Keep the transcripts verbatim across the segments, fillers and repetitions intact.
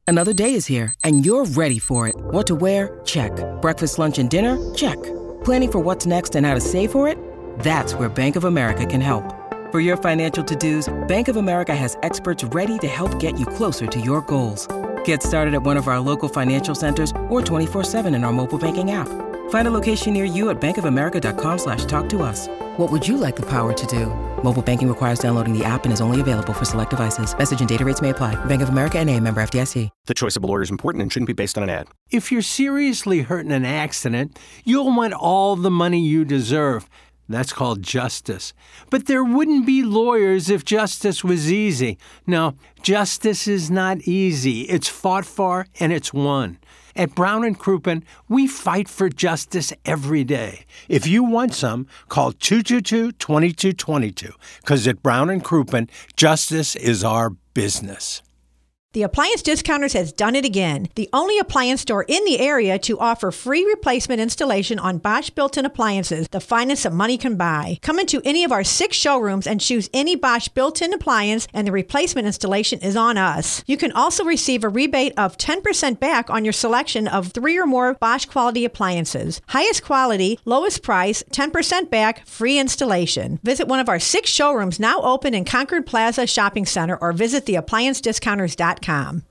Another day is here, and you're ready for it. What to wear? Check. Breakfast, lunch, and dinner? Check. Planning for what's next and how to save for it? That's where Bank of America can help. For your financial to-dos, Bank of America has experts ready to help get you closer to your goals. Get started at one of our local financial centers or twenty-four seven in our mobile banking app. Find a location near you at bankofamerica.com slash talk to us. What would you like the power to do? Mobile banking requires downloading the app and is only available for select devices. Message and data rates may apply. Bank of America N A, member F D I C. The choice of a lawyer is important and shouldn't be based on an ad. If you're seriously hurt in an accident, you'll want all the money you deserve. That's called justice. But there wouldn't be lawyers if justice was easy. No, justice is not easy. It's fought for and it's won. At Brown and Crouppen, we fight for justice every day. If you want some, call two two two, two two two two, because at Brown and Crouppen, justice is our business. The Appliance Discounters has done it again. The only appliance store in the area to offer free replacement installation on Bosch built-in appliances, the finest that money can buy. Come into any of our six showrooms and choose any Bosch built-in appliance, and the replacement installation is on us. You can also receive a rebate of ten percent back on your selection of three or more Bosch quality appliances. Highest quality, lowest price, ten percent back, free installation. Visit one of our six showrooms now open in Concord Plaza Shopping Center or visit the appliance discounters dot com.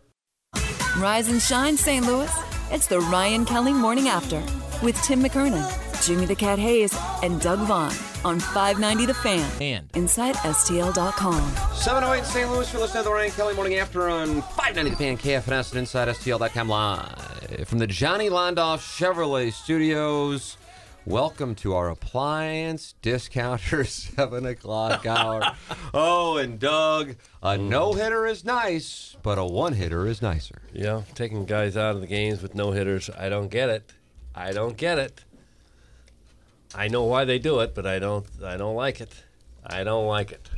Rise and shine, Saint Louis. It's the Ryan Kelly Morning After with Tim McKernan, Jimmy the Cat Hayes, and Doug Vaughn on five ninety The Fan and inside S T L dot com. seven oh eight in Saint Louis. You're listening to the Ryan Kelly Morning After on five ninety The Fan, K F N S, and inside S T L dot com live from the Johnny Londoff Chevrolet Studios. Welcome to our Appliance Discounter seven o'clock hour. Oh, and Doug, a no-hitter is nice, but a one-hitter is nicer. Yeah, taking guys out of the games with no-hitters, I don't get it. I don't get it. I know why they do it, but I don't I don't like it. I don't like it.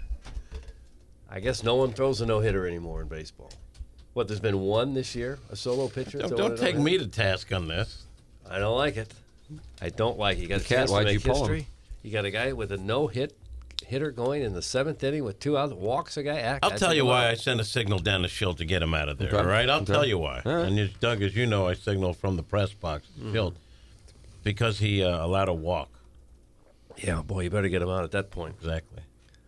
I guess no one throws a no-hitter anymore in baseball. What, there's been one this year? A solo pitcher? Don't, don't take me to task on this. I don't like it. I don't like it. You got a Cat, chance to why'd make you pull history. him? You got a guy with a no-hit hitter going in the seventh inning with two outs, walks a guy. I'll tell you why I sent a signal down the Schilt to get him out of there, Okay. all right? I'll Okay. tell you why. All right. And you, Doug, as you know, I signaled from the press box to Mm. Schilt because he uh, allowed a walk. Yeah, boy, you better get him out at that point. Exactly.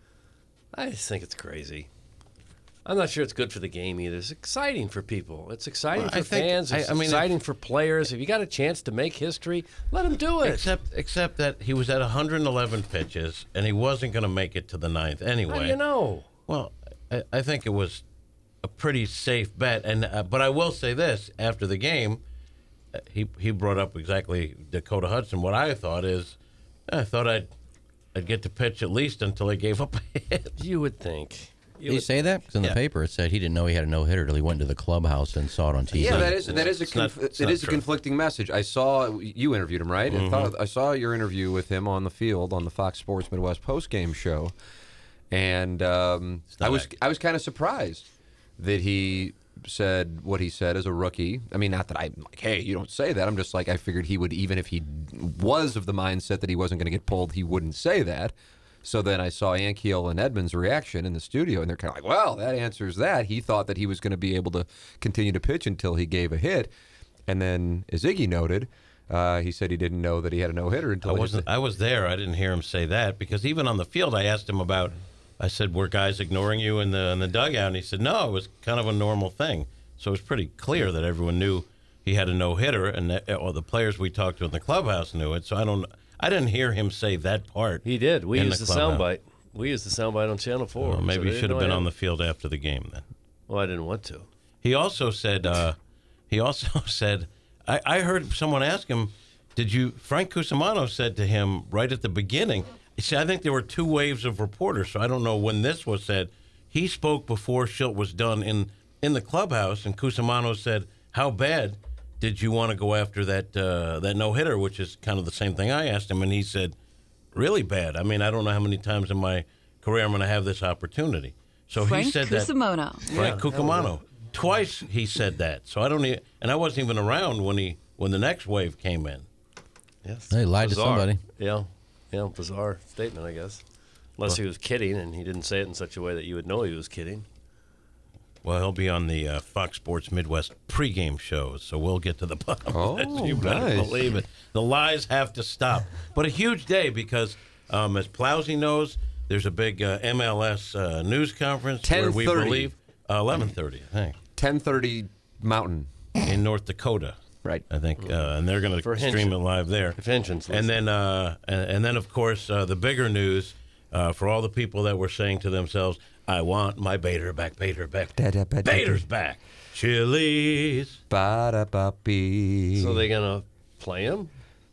I just think it's crazy. I'm not sure it's good for the game either. It's exciting for people. It's exciting Well, for I think- fans. It's I- I mean, exciting if- for players. If you got a chance to make history, let them do it. Except except that he was at one hundred eleven pitches, and he wasn't going to make it to the ninth anyway. How do you know? Well, I, I think it was a pretty safe bet. And uh, But I will say this, after the game, uh, he he brought up exactly Dakota Hudson. What I thought is, I thought I'd, I'd get to pitch at least until he gave up a hit. You would think. You Did he would- say that? Because in Yeah. the paper it said he didn't know he had a no-hitter till he went to the clubhouse and saw it on T V. Yeah, that is that is a It's not- conf- it's it not is a true. conflicting message. I saw you interviewed him, right? Mm-hmm. I, thought, I saw your interview with him on the field on the Fox Sports Midwest postgame show, and um, not I was accurate. I was kind of surprised that he said what he said as a rookie. I mean, not that I'm like, hey, you don't say that. I'm just like, I figured he would, even if he was of the mindset that he wasn't going to get pulled, he wouldn't say that. So then I saw Ankiel and Edmonds' reaction in the studio, and they're kind of like, well, that answers that. He thought that he was going to be able to continue to pitch until he gave a hit. And then, as Iggy noted, uh, he said he didn't know that he had a no-hitter until I he wasn't. I was there. I didn't hear him say that because even on the field, I asked him about. I said, "Were guys ignoring you in the in the dugout?" And he said, "No, it was kind of a normal thing." So it was pretty clear that everyone knew he had a no hitter, and that, or the players we talked to in the clubhouse knew it. So I don't. I didn't hear him say that part. He did. We in used the, clubhouse. soundbite. We used the soundbite on Channel Four. Well, maybe so he they should have didn't been know I on had- the field after the game then. Well, I didn't want to. He also said. Uh, he also said. I, I heard someone ask him, "Did you?" Frank Cusimano said to him right at the beginning. He said, "I think there were two waves of reporters, so I don't know when this was said." He spoke before Schilt was done in in the clubhouse, and Cusimano said, "How bad did you want to go after that uh, that no hitter?" Which is kind of the same thing I asked him, and he said, "Really bad. I mean, I don't know how many times in my career I'm going to have this opportunity." So Frank he said Cusimano. that. Frank Cusimano. Twice he said that. So I don't even, and I wasn't even around when he when the next wave came in. Yes. He lied to Bizarre. somebody. Yeah. Yeah, bizarre statement, I guess. Unless he was kidding and he didn't say it in such a way that you would know he was kidding. Well, he'll be on the uh, Fox Sports Midwest pregame shows, so we'll get to the bottom Oh, of that. You better nice. believe it. The lies have to stop. But a huge day because, um, as Plowsy knows, there's a big uh, M L S uh, news conference where we ten thirty. believe uh, eleven thirty, I think, ten thirty Mountain. in North Dakota. Right. I think, uh, and they're going For to stream Henshin. it live there. If Henshin's And then, uh, and, and then, of course, uh, the bigger news uh, for all the people that were saying to themselves, "I want my Bader back, Bader back, Da-da-ba-da-ba. Bader's back." Chili's. Ba-da-ba-bee. So they going to play him?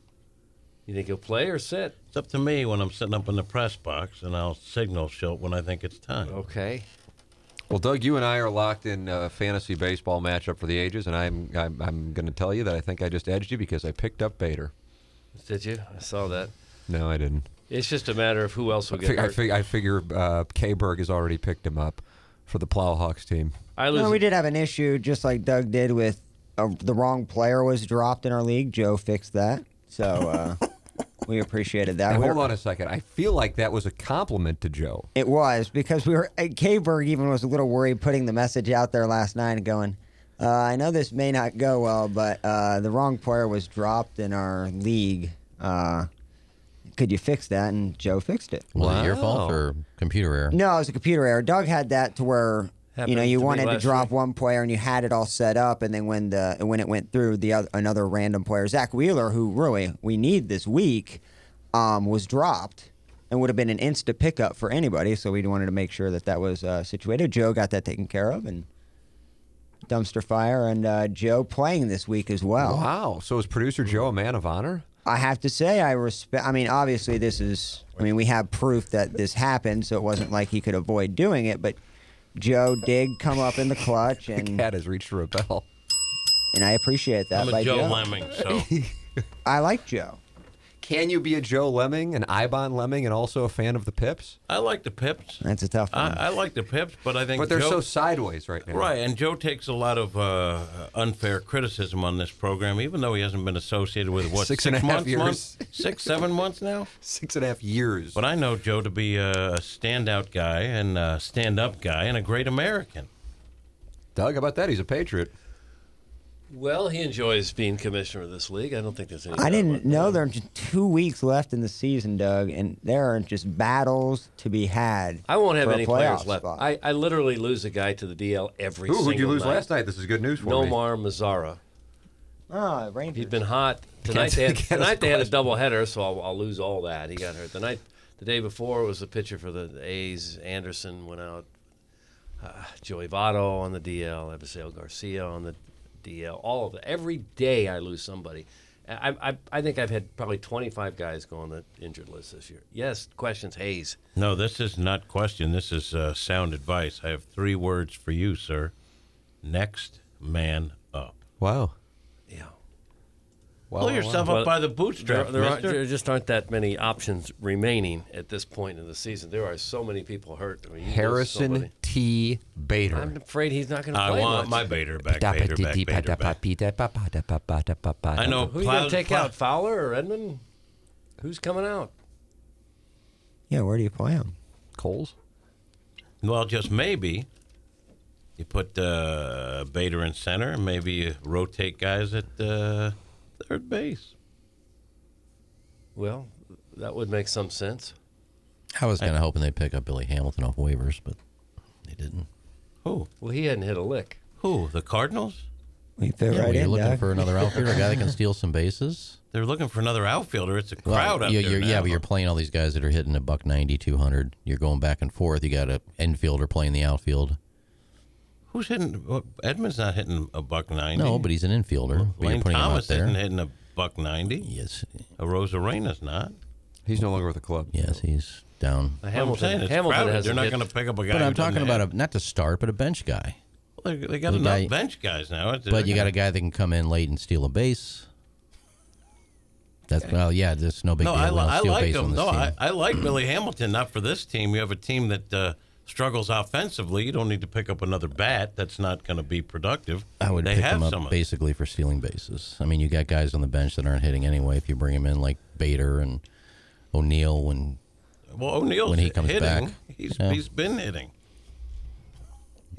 You think he'll play or sit? It's up to me when I'm sitting up in the press box, and I'll signal Schilt when I think it's time. Okay. Well, Doug, you and I are locked in a fantasy baseball matchup for the ages, and I'm I'm, I'm going to tell you that I think I just edged you because I picked up Bader. Did you? I saw that. No, I didn't. It's just a matter of who else will I, get fig- I, hurt. fig- I figure uh, K-Berg has already picked him up for the Plowhawks team. I lose. No, we did have an issue, just like Doug did with uh, the wrong player was dropped in our league. Joe fixed that, so uh, we appreciated that. And We hold were- on a second. I feel like that was a compliment to Joe. It was because we were. K-Berg even was a little worried putting the message out there last night and going, uh, "I know this may not go well, but uh, the wrong player was dropped in our league. Uh, could you fix that?" And Joe fixed it. Was it your fault Wow. or computer error? No, it was a computer error. Doug had that to where Happened you know you to me wanted to last drop year. one player and you had it all set up, and then when the when it went through, the other, another random player, Zach Wheeler, who really we need this week, um, was dropped and would have been an instant pickup for anybody. So we wanted to make sure that that was uh, situated. Joe got that taken care of, and dumpster fire, and uh, Joe playing this week as well. Wow. So is producer Joe a man of honor? I have to say, I respect. I mean, obviously, this is. I mean, we have proof that this happened, so it wasn't like he could avoid doing it. But Joe did come up in the clutch, The and cat has reached for a bell. and I appreciate that. I'm by a Joe, Joe. Lemming, so I like Joe. Can you be a Joe Lemming, an Ibon Lemming, and also a fan of the Pips? I like the Pips. That's a tough one. I, I like the Pips, but I think But they're Joe, so sideways right now. right, and Joe takes a lot of uh, unfair criticism on this program, even though he hasn't been associated with what Six six, and a half months, years. months? six, seven months now. Six and a half years. But I know Joe to be a standout guy and a stand-up guy and a great American. Doug, how about that? He's a Patriot. Well, he enjoys being commissioner of this league. I don't think there's any. I doubt didn't about know that. there are just two weeks left in the season, Doug, and there are just battles to be had. I won't have for a any playoff players left. spot. I, I literally lose a guy to the D L every Who single would you lose night. last night? This is good news for me. Nomar Mazzara. Oh, Rangers. He'd been hot. Tonight Can't- they had, can't tonight they had a question. double header, so I'll, I'll lose all that. He got hurt. The night, the day before was a pitcher for the A's. Anderson went out. Uh, Joey Votto on the D L. Eviseo Garcia on the D L. All of it. Every day I lose somebody. I, I, I think I've had probably twenty-five guys go on the injured list this year. Yes, questions, Hayes. No, this is not question. This is uh, sound advice. I have three words for you, sir. Next man up. Wow. Yeah. Wow, Pull wow, yourself wow. up by the There, bootstraps, there, aren't, mister. there just aren't that many options remaining at this point in the season. There are so many people hurt. I mean, you lose Harrison somebody. T. Bader. I'm afraid he's not going to I play want much. my Bader back, Bader back, Bader back. I know. Who are you going Plow- to take Plow- out, Fowler or Edmund? Who's coming out? Yeah, where do you play him? Coles. Well, just maybe you put uh, Bader in center, and maybe you rotate guys at uh, third base. Well, that would make some sense. I was kind of hoping they'd pick up Billy Hamilton off waivers, but they didn't. Who? Well, he hadn't hit a lick. Who? The Cardinals? We fit Yeah, right well, you're in, looking Doug. for another outfielder, a guy that can steal some bases. They're looking for another outfielder. It's a Well, crowd up you- there you're- now. Yeah, but you're playing all these guys that are hitting a buck ninety, two hundred. You're going back and forth. You got an infielder playing the outfield. Who's hitting? Well, Edmund's not hitting a buck ninety. No, but he's an infielder. But you're Lane putting him Thomas out there. isn't hitting a buck ninety. Yes, A Rosarena's not. He's no longer with the club. yes, he's down. Uh, I'm Hamilton, saying it's Hamilton crowded. has They're not going to pick up a guy. But who I'm talking doesn't about hit. a not to start, but a bench guy. Well, they, they got the enough guy- bench guys now. But you got a guy that can come in late and steal a base. That's well, yeah, there's no big No, deal. I, We li- don't I steal like base on him. this No, team. I, I like Billy Hamilton. Not for this team. You have a team that uh, struggles offensively. You don't need to pick up another bat. That's not going to be productive. I would they pick have him up some of basically for stealing bases. I mean, you got guys on the bench that aren't hitting anyway. If you bring him in like Bader and O'Neill, when Well, O'Neill's when he comes hitting. back. He's Yeah. he's been hitting.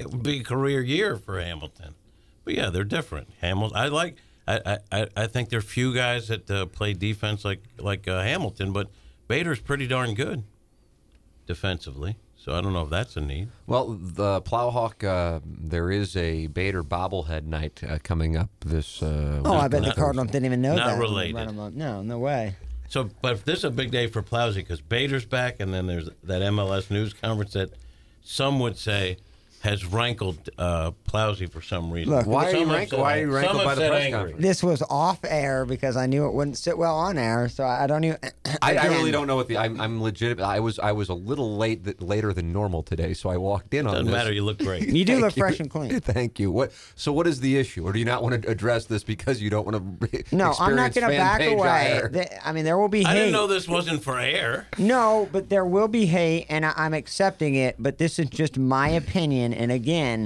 it would be a career year for Hamilton. But yeah, they're different. Hamilton, I like. I I, I think there are few guys that uh, play defense like like uh, Hamilton, but Bader's pretty darn good defensively. So I don't know if that's a need. Well, the Plowhawk, uh, there is a Bader bobblehead night uh, coming up this. Uh, oh, I bet not, the Cardinals didn't even know not that. Not related. No, no way. So, but this is a big day for Plowsy because Bader's back, and then there's that M L S news conference that some would say has rankled uh, Plowsy for some reason. Look, why are you rankled? Why are you rankled by the press angry. conference? This was off air because I knew it wouldn't sit well on air, so I don't even. I, I really don't know what the. I'm, I'm legit. I was I was a little late, th- later than normal today, so I walked in on Doesn't this. matter. You look great. You do look you. fresh and clean. Thank you. What? So what is the issue, or do you not want to address this because you don't want to? No, I'm not going to back away. Ire? The, I mean, there will be hate. I didn't know this wasn't for air. No, but there will be hate, and I, I'm accepting it. But this is just my opinion, and again.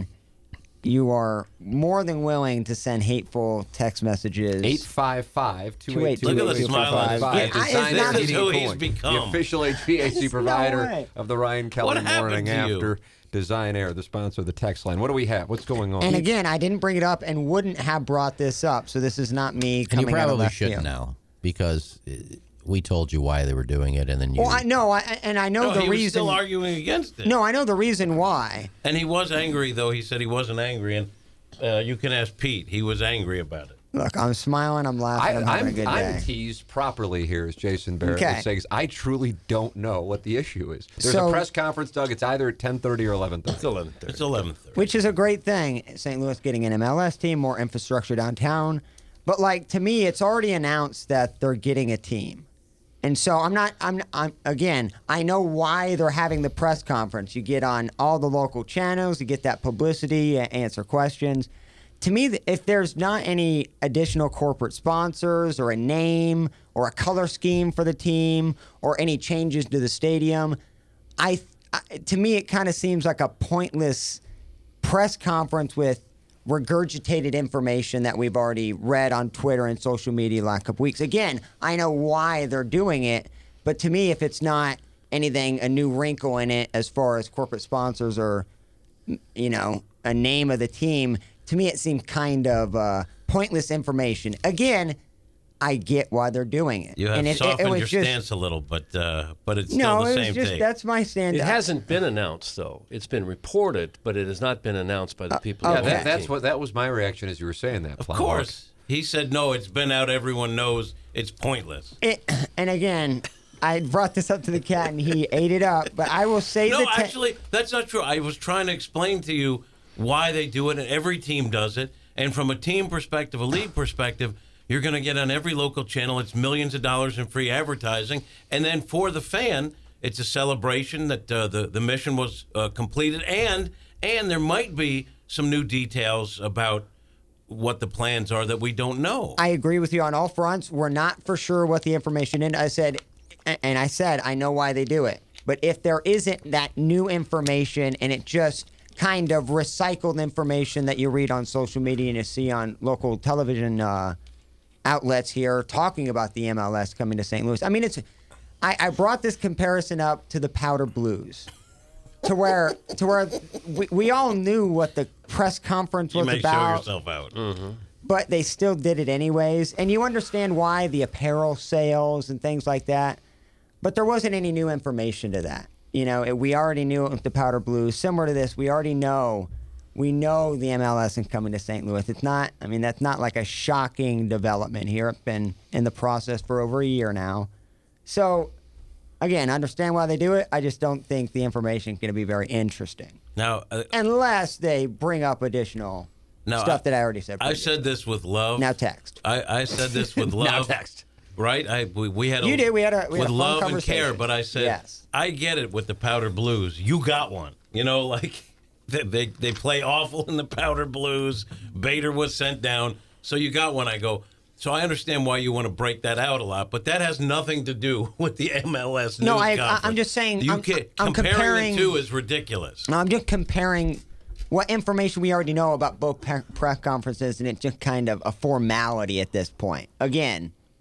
You are more than willing to send hateful text messages. eight five five, two eight two, Look at the smile on his face. Design This is Heating who and he's Cooling, become. the official H V A C provider no of the Ryan Kelly What happened Morning to you? After. Design Air, the sponsor of the text line. What do we have? What's going on? And again, I didn't bring it up and wouldn't have brought this up, so this is not me And coming you out of probably left shouldn't field. now because uh, we told you why they were doing it, and then you. Well, I know, I, and I know No, the he was reason. still arguing against it. No, I know the reason why. And he was angry, though. He said he wasn't angry, and uh, you can ask Pete. He was angry about it. Look, I'm smiling, I'm laughing, I, I'm having I'm, a good I'm day. teased properly here, as Jason Barrett Okay. would say, 'cause I truly don't know what the issue is. There's So- a press conference, Doug. It's either at ten thirty or eleven thirty. It's eleven thirty. It's eleven thirty. Which is a great thing. Saint Louis getting an M L S team, more infrastructure downtown. But like to me, it's already announced that they're getting a team. And so I'm not I'm I'm again, I know why they're having the press conference. You get on all the local channels, you get that publicity, answer questions. To me, if there's not any additional corporate sponsors or a name or a color scheme for the team or any changes to the stadium, I, I to me it kind of seems like a pointless press conference with regurgitated information that we've already read on Twitter and social media the last couple weeks. Again, I know why they're doing it, but to me, if it's not anything, a new wrinkle in it as far as corporate sponsors or, you know, a name of the team, to me it seemed kind of uh, pointless information. Again, I get why they're doing it. You have and it, softened it, it was your just, stance a little, but uh, but it's no, still the it same was just take. that's my stand. It hasn't been announced, though. It's been reported, but it has not been announced by the people. Yeah, who own that, the that's team. what that was my reaction as you were saying that. Of Plowhawk. course. He said, no, it's been out. Everyone knows it's pointless. It, and again, I brought this up to the cat and he ate it up. But I will say No, the te- actually, that's not true. I was trying to explain to you why they do it, and every team does it. And from a team perspective, a league perspective, you're going to get on every local channel. It's millions of dollars in free advertising. And then for the fan, it's a celebration that uh, the, the mission was uh, completed. And and there might be some new details about what the plans are that we don't know. I agree with you on all fronts. We're not for sure what the information is. I said, and I said, I know why they do it. But if there isn't that new information and it just kind of recycled information that you read on social media and you see on local television uh, outlets here talking about the M L S coming to Saint Louis. I mean, it's. I, I brought this comparison up to the Powder Blues, to where to where we, we all knew what the press conference you was may about. show yourself out. Mm-hmm. But they still did it anyways. And you understand why, the apparel sales and things like that. But there wasn't any new information to that. You know, it, we already knew it with the Powder Blues. Similar to this, we already know. We know the M L S is coming to Saint Louis. It's not, I mean, that's not like a shocking development here. It's been in the process for over a year now. So, again, I understand why they do it. I just don't think the information is going to be very interesting. Now, uh, Unless they bring up additional now, stuff that I already said. I said this with love. Now text. I, I said this with love. Now text. Right? I we, we had a, You did. We had a- we had with a fun love and conversation. care, but I said Yes. I get it with the Powder Blues. You got one. You know, like they, they they play awful in the Powder Blues. Bader was sent down, so you got one. I go. So I understand why you want to break that out a lot, but that has nothing to do with the M L S No, news I- I- conference. I'm just saying, You I'm- can, I'm comparing, comparing- the two is ridiculous. No, I'm just comparing what information we already know about both pe- press conferences, and it's just kind of a formality at this point. Again,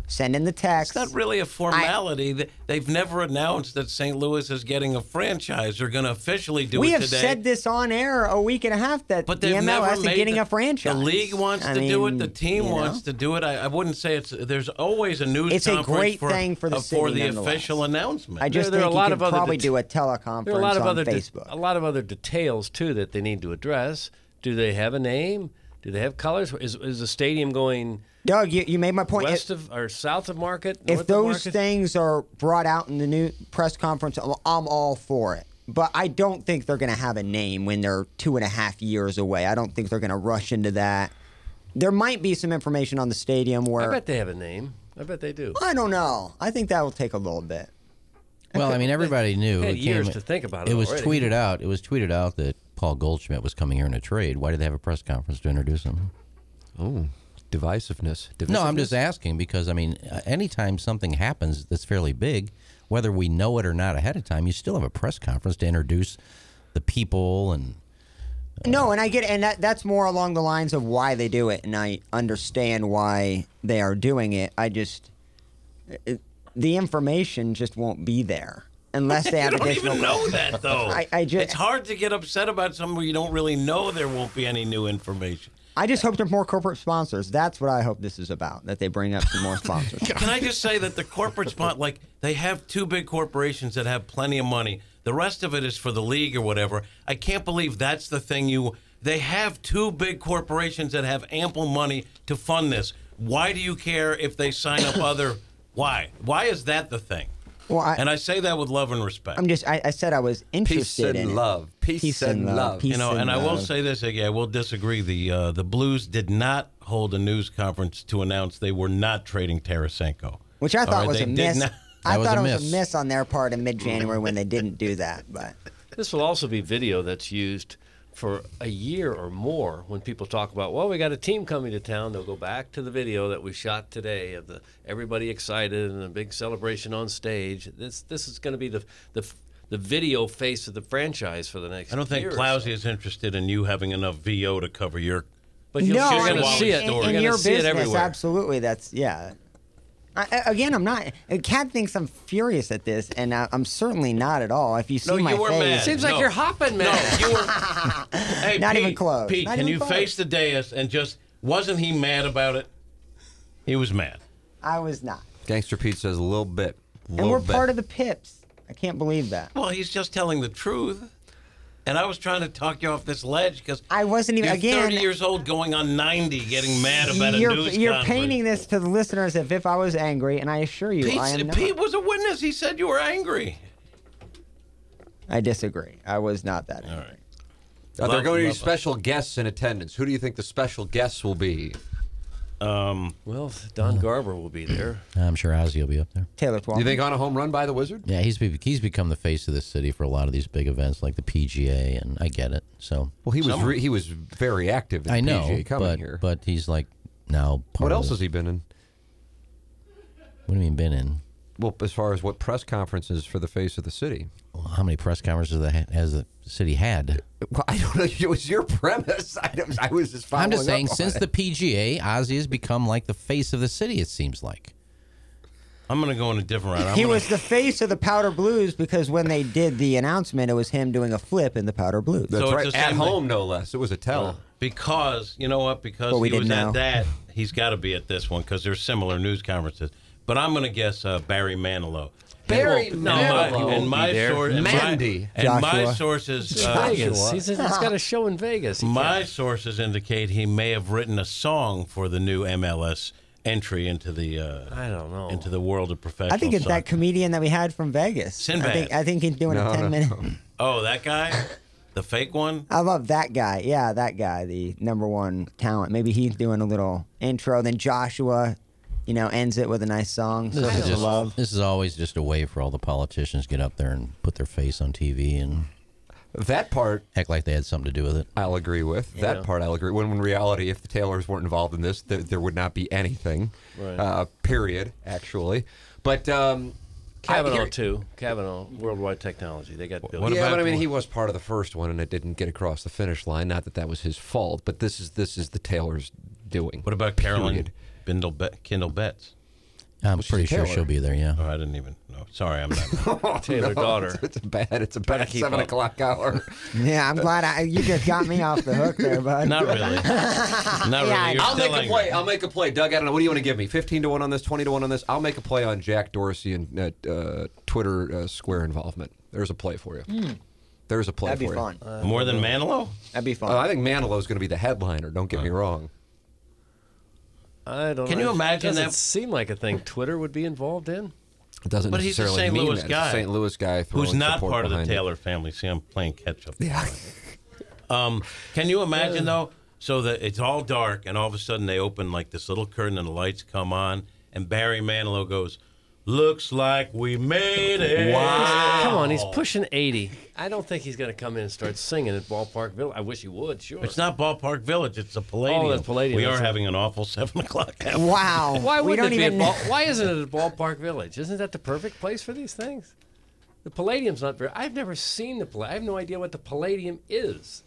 send in the text. It's not really a formality. I, They've never announced that Saint Louis is getting a franchise. They're going to officially do we it have today. said this on air a week and a half that but the M L S is getting the, a franchise. The league wants I to mean, do it. The team you know? wants to do it. I, I wouldn't say it's. There's always a news It's a conference great for, thing for the uh, city, for the nonetheless. official announcement. I just There- there think are a lot you of could other probably det- do a teleconference There are a lot of on other de- Facebook. a lot of other details too that they need to address. Do they have a name? Do they have colors? Is is the stadium going Doug, you, you made my point. west If, of or south of Market? North if of those Market? things are brought out in the new press conference, I'm I'm all for it. But I don't think they're going to have a name when they're two and a half years away. I don't think they're going to rush into that. There might be some information on the stadium where I bet they have a name. I bet they do. I don't know. I think that will take a little bit. Well, I mean, everybody knew. They had it years came- to think about it It was already. tweeted out. It was tweeted out that Paul Goldschmidt was coming here in a trade. Why did they have a press conference to introduce him? Oh, divisiveness. divisiveness. No, I'm just asking because, I mean, uh, anytime something happens that's fairly big, whether we know it or not ahead of time, you still have a press conference to introduce the people and. No, and I get, and that that's more along the lines of why they do it, and I understand why they are doing it. I just, it, the information just won't be there unless they have you don't additional. even know that, though. I, I just, it's hard to get upset about something where you don't really know there won't be any new information. I just hope there are more corporate sponsors. That's what I hope this is about. That they bring up some more sponsors. Can I just say that the corporate spot, like they have two big corporations that have plenty of money. The rest of it is for the league or whatever. I can't believe that's the thing you. They have two big corporations that have ample money to fund this. Why do you care if they sign up other? Why? Why is that the thing? Well, I, And I say that with love and respect. I'm just. I, I said I was Peace interested and in love. Peace, Peace and and love. love. Peace You know, and and I will love. say this again. I will disagree. The uh, the Blues did not hold a news conference to announce they were not trading Tarasenko. which I All thought right, was they a did miss. not- I That was thought a it was miss. a miss on their part in mid-January when they didn't do that. But This will also be video that's used for a year or more when people talk about, well, we got a team coming to town. They'll go back to the video that we shot today of the everybody excited and a big celebration on stage. This this is going to be the the the video face of the franchise for the next. I don't think year or Clousey so. is interested in you having enough V O to cover your. But you'll, no, you're I going to mean, see it. in, You're in going your to see it business. everywhere. Absolutely, that's yeah. I, I- again, I'm not. Kat thinks I'm furious at this, and I, I'm certainly not at all. If you see No, my you were face, mad. Seems like No. you're hopping, man. No, you were. Hey, Not Pete, even close. Pete, Not can even you close. face the dais and just wasn't he mad about it? He was mad. I was not. Gangster Pete says a little bit. And Little we're bit. part of the Pips. I can't believe that. Well, he's just telling the truth. And I was trying to talk you off this ledge because I wasn't even you're again. thirty years old, going on ninety, getting mad about you're a news you're conference. painting this to the listeners as if I was angry, and I assure you, I am Pete, not. Pete was a witness. He said you were angry. I disagree. I was not that angry. All right. Are there Love- going to be love- special guests in attendance? Who do you think the special guests will be? Um, Well, Don Garber will be there. I'm sure Ozzy will be up there. Taylor Do Twelve. you think on a home run by the Wizard? Yeah, he's be- he's become the face of the city for a lot of these big events like the P G A, and I get it. So Well, he was Some- re- he was very active in I the know, P G A coming but here. but he's like now. Part What of else the- has he been in? What do you mean been in? Well, as far as what press conferences for the face of the city. Well, how many press conferences the- has the city had? Well, I don't know. It was your premise. I, don't, I was just following I'm just saying, up on since it. the P G A, Ozzy has become like the face of the city. It seems like. I'm going to go in a different route. I'm He gonna- was the face of the Powder Blues because when they did the announcement, it was him doing a flip in the Powder Blues. That's So it's right. the At same home, no less. It was a tell. Because, you know what? Because But we he was didn't know. at that, he's got to be at this one because there's similar news conferences. But I'm going to guess uh, Barry Manilow. Barry And Manilow. my, He and won't my be there. source, and Mandy. my, and my Joshua. sources, uh, Vegas. He's, he's got a show in Vegas. He my can't- sources indicate he may have written a song for the new M L S entry into the uh, I don't know. into the world of professional. I think it's soccer. that comedian that we had from Vegas. Sinbad. I think I think he's doing No, a ten no, minute. no. Oh, that guy, the fake one. I love that guy. Yeah, that guy, the number one talent. Maybe he's doing a little intro. Then Joshua, you know, ends it with a nice song. This Surface is, of just, love. this is always just a way for all the politicians to get up there and put their face on T V and That part act like they had something to do with it. I'll agree with. Yeah. That part I'll agree. When in reality, if the Taylors weren't involved in this, there, there would not be anything. Right. Uh, period. Actually, but um, I Kavanaugh hear- too. Kavanaugh, Worldwide Technology. They got Bill. What yeah, about- but I mean, he was part of the first one, and it didn't get across the finish line. Not that that was his fault, but this is this is the Taylors' doing. What about Carolyn Period. Bindle Be- Kindle Betts? I'm Well, pretty she's sure Taylor. she'll be there. Yeah. Oh, I didn't even know. Sorry, I'm not. Taylor daughter. It's a bad. It's a bad keep seven up. o'clock hour. Yeah, I'm glad I, you just got me off the hook there, bud. Not really. Not really. Yeah, You're I'll still make a angry. play. I'll make a play. Doug, I don't know. What do you want to give me? fifteen to one on this, twenty to one on this? I'll make a play on Jack Dorsey and uh, uh, Twitter uh, Square involvement. There's a play for you. There's a play That'd be for fun. you. More than Manilow? That'd be fun. Uh, I think Manilow's going to be the headliner. Don't get me wrong. I don't Can know. you imagine Doesn't that- seem like a thing Twitter would be involved in. It doesn't But he's a necessarily Saint mean Louis that. guy. It's a Saint Louis guy throwing Who's not support part of the behind it. Taylor family. See, I'm playing catch up. Yeah. Um, can you imagine though? So that it's all dark, and all of a sudden they open like this little curtain, and the lights come on, and Barry Manilow goes, "Looks like we made it." Come on, he's pushing eighty. I don't think he's going to come in and start singing at Ballpark Village. I wish he would, sure. It's not Ballpark Village. It's the Palladium. Oh, that's Palladium, We that's are right. having an awful seven o'clock hour. Wow. Why we wouldn't don't it be even at ball, Why isn't it at Ballpark Village? Isn't that the perfect place for these things? The Palladium's not very. I've never seen the Palladium. I have no idea what the Palladium is.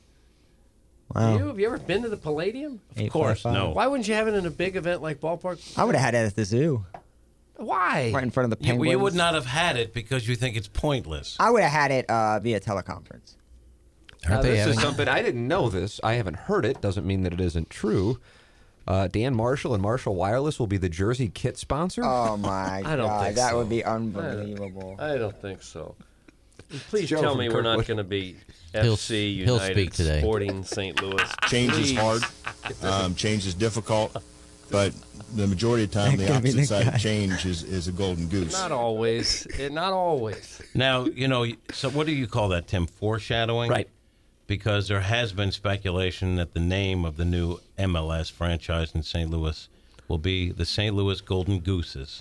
Wow. You have you ever been to the Palladium? Of course, no. Why wouldn't you have it in a big event like Ballpark? I would have had it at the zoo, Why? right in front of the You, penguins. you would not have had it because you think it's pointless. I would have had it uh, via teleconference. Aren't Uh, they this having? is something I didn't know. This I haven't heard it. Doesn't mean that it isn't true. Uh, Dan Marshall and Marshall Wireless will be the Jersey kit sponsor. Oh my I don't god, think that so. would be unbelievable. I don't think so. Please Joe tell from me we're not Kirkwood. going to be He'll- F C he'll United speak today. Sporting Saint Louis. Change is Please. hard. Um, change is difficult, but the majority of the time, That the could be opposite the side guy. of change is, is a golden goose. Not always. Eh, Not always. Now, you know, so what do you call that, Tim? Foreshadowing? Right. Because there has been speculation that the name of the new M L S franchise in Saint Louis will be the Saint Louis Golden Gooses.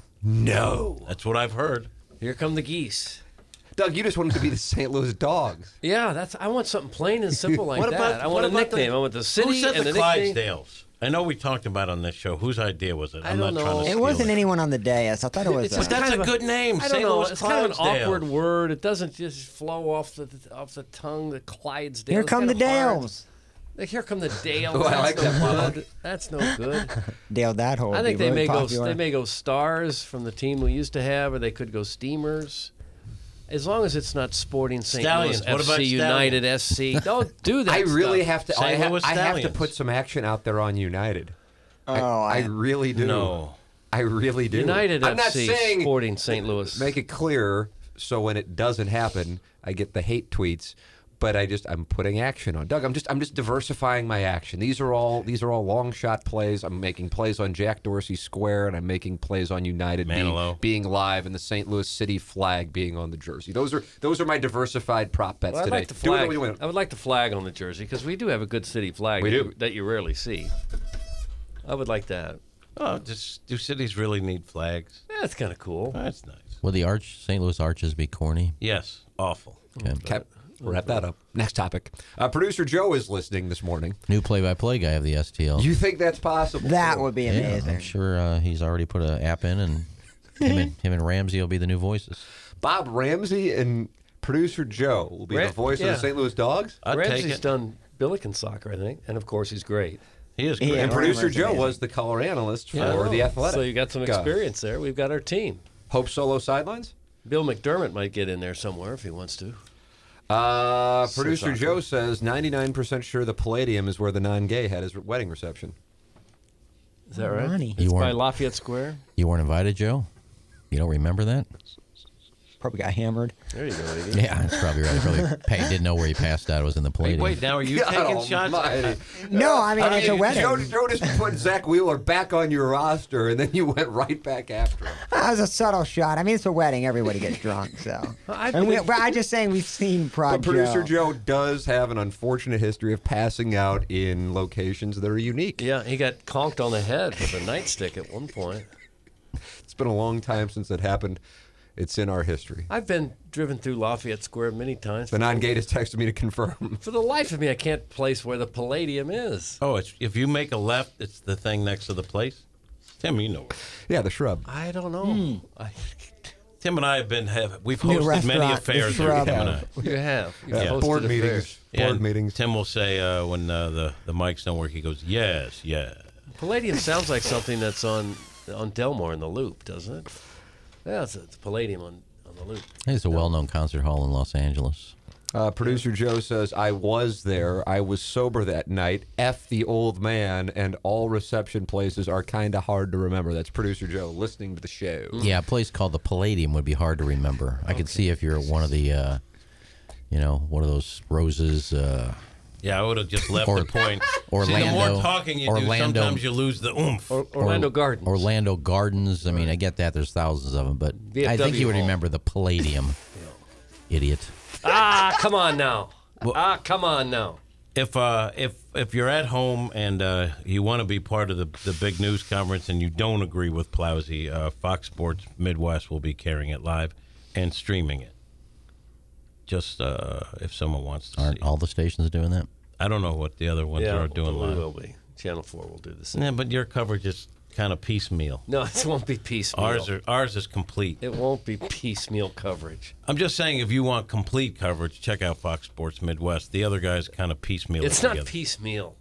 No, That's what I've heard. Here come the geese. Doug, you just wanted to be the Saint Louis Dogs. Yeah, that's. I want something plain and simple like What that. about- I what want a about the- nickname. I want the city Who said and the the nickname. Clydesdales? I know we talked about it on this show. Whose idea was it? I I'm don't not trying know. to It steal wasn't it. anyone on the dais. I thought it was. It's uh, just That's kind a of good name. I don't Saint know. Louis It's kind of an Clydesdale. awkward word. It doesn't just flow off the off the tongue. The Clydesdale. Here It's come the kinda hard. Dales. Like, here come the Dales. Oh, I like That's that, no Bob. good. That's no good. Dale that hole. I think be they really may popular. go. They may go Stars from the team we used to have, or they could go Steamers. As long as it's not Sporting Saint Stallions. Louis What F about C United S C. Don't do that. I really stuff. have to. Saint I, ha- Louis I have to Stallions. put some action out there on United. Oh, I, I I- really do. No. I really do. United I'm not F C saying Sporting Saint Louis. make it clear so when it doesn't happen, I get the hate tweets. But I just I'm putting action on Doug. I'm just I'm just diversifying my action. These are all these are all long shot plays. I'm making plays on Jack Dorsey Square, and I'm making plays on United being, Manilow. being live, and the Saint Louis City flag being on the jersey. Those are those are my diversified prop bets Well, I'd today. like the Do flag. it or you win. I would like the flag on the jersey because we do have a good city flag We that, do. You, that you rarely see. I would like that. Oh, just do cities really need flags? That's kind of cool. That's nice. Will the arch Saint Louis arches be corny? Yes, awful. Okay. Okay, wrap that up. Next topic. Uh, Producer Joe is listening this morning. New play-by-play guy of the S T L. You think that's possible? That would be yeah, amazing. I'm sure uh, he's already put an app in, and him and, him and Ramsey will be the new voices. Bob Ramsey and Producer Joe will be Ra- the voice of yeah. the Saint Louis Dogs. I'd take Ramsey's it. done Billiken soccer, I think, and of course he's great. He is Yeah. great. And Ramsey's Producer Joe amazing. was the color analyst for Yeah, I know. the Athletic. So you got some Go. experience there. We've got our team. Hope Solo Sidelines? Bill McDermott might get in there somewhere if he wants to. Uh, Producer soccer. Joe says ninety-nine percent sure the Palladium is where the non-gay had his wedding reception. Is that right? Money. It's You by weren't- Lafayette Square. You weren't invited, Joe? You don't remember that? Probably got hammered. There you go, lady. Yeah, that's probably right. Probably pa- didn't know where he passed out. It was in the Wait, Palladium. wait, now are you God taking shots? almighty. No, I mean I it's a mean, wedding. Joe, Joe just put Zach Wheeler back on your roster, and then you went right back after him. That was a subtle shot. I mean, it's a wedding. Everybody gets drunk, so. I and we, think- but I'm just saying we've seen Prod But Producer Joe. Joe does have an unfortunate history of passing out in locations that are unique. Yeah, he got conked on the head with a nightstick at one point. It's been a long time since it happened. It's in our history. I've been driven through Lafayette Square many times. The non-gate has texted me to confirm. For the life of me, I can't place where the Palladium is. Oh, it's, if you make a left, it's the thing next to the place. Tim, you know. Yeah, the shrub. I don't know. Hmm. I, Tim and I have been have we've New hosted many restaurant, the affairs there. Shrub. Tim and I. you have. You've Yeah. hosted Board affairs. meetings. Board And meetings. Tim will say uh, when uh, the the mics don't work, he goes, "Yes, yes." Palladium sounds like something that's on on Delmar in the Loop, doesn't it? Yeah, it's, it's Palladium on, on the Loop. I think it's a well-known concert hall in Los Angeles. Uh, Producer Joe says, I was there. I was sober that night. F the old man, and all reception places are kind of hard to remember. That's Producer Joe listening to the show. Yeah, a place called the Palladium would be hard to remember. I could see if you're one of the, uh, you know, one of those roses. Uh, Yeah, I would have just left Or- the point. Orlando- See, the more talking you Orlando- do, sometimes you lose the oomph. Or, Orlando or- Gardens. Orlando Gardens. I mean, I get that. There's thousands of them, but V F W I think you would Hall. remember the Palladium. Idiot. Ah, come on now. Ah, come on now. If uh, if if you're at home and uh, you want to be part of the the big news conference and you don't agree with Plowsy, uh, Fox Sports Midwest will be carrying it live and streaming it. Just uh, if someone wants to Aren't see. all the stations doing that? I don't know what the other ones Yeah, are doing we live. will be. Channel four will do the same. Yeah, but your coverage is kind of piecemeal. No, it won't be piecemeal. Ours are ours is complete. It won't be piecemeal coverage. I'm just saying, if you want complete coverage, check out Fox Sports Midwest. The other guys kind of piecemeal. It's it not together. piecemeal.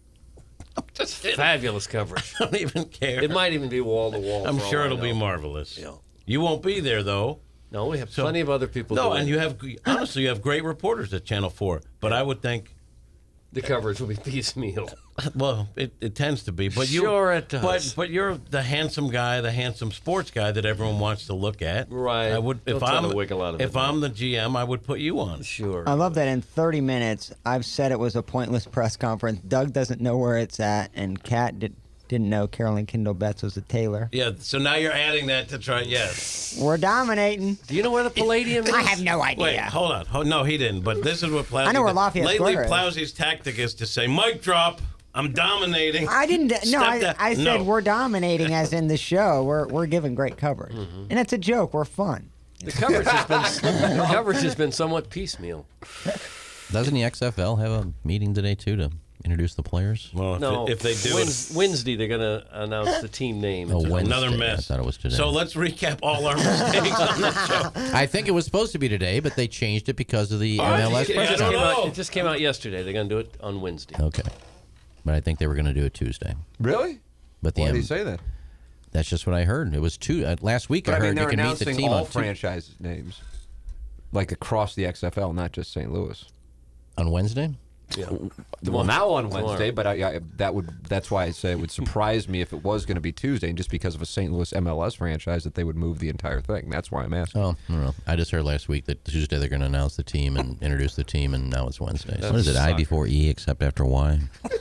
Just fabulous coverage. I don't even care. It might even be wall to wall. I'm for all sure I it'll be know. marvelous. Yeah. You won't be there though. No, we have So- plenty of other people. No, doing and it. you have honestly, you have great reporters at Channel Four. But I would think, the coverage will be piecemeal. well, it, it tends to be. But you, Sure it does. But but you're the handsome guy, the handsome sports guy that everyone wants to look at. Right. I would Don't if try to I'm wiggle out of if it. I'm the G M, I would put you on. Sure. I love that in thirty minutes, I've said it was a pointless press conference. Doug doesn't know where it's at, and Kat did, didn't know Carolyn Kindle Betts was a tailor. Yeah. So now you're adding that to try. Yes. We're dominating. Do you know where the Palladium is? I have no idea. Wait, hold on. Ho- No, he didn't. But this is what Plowsy. I know where did. Lafayette Lately, Square is. Plowsy's tactic is to say, "Mic drop. I'm dominating." I didn't. No, Step I, that- I said no. we're dominating, as in the show. We're we're giving great coverage, and it's a joke. We're fun. The coverage has been the coverage has been somewhat piecemeal. Doesn't the X F L have a meeting today too to introduce the players? Well, if, No, if they do, Wednes- it, Wednesday they're going to announce the team name. Oh, It's a- Wednesday. another mess. I thought it was today. So let's recap all our mistakes on the show. I think it was supposed to be today, but they changed it because of the Oh, M L S yeah, It press I just, don't came conference. know. out, it just came out yesterday. They're going to do it on Wednesday. Okay, but I think they were going to do it Tuesday. Really? But the Why did M- he say that? that's just what I heard. It was two uh, last week. But I I mean, heard they're you can meet the announcing team all on, Tu- franchise names, like across the X F L, not just Saint Louis. on Wednesday. Yeah. Well, now on Tomorrow. Wednesday, but I, I, that would that's why I say it would surprise me if it was going to be Tuesday, and just because of a Saint Louis M L S franchise that they would move the entire thing. That's why I'm asking. Oh, I don't know. I just heard last week that Tuesday they're going to announce the team and introduce the team, and now it's Wednesday. So what is it? I before E, except after Y.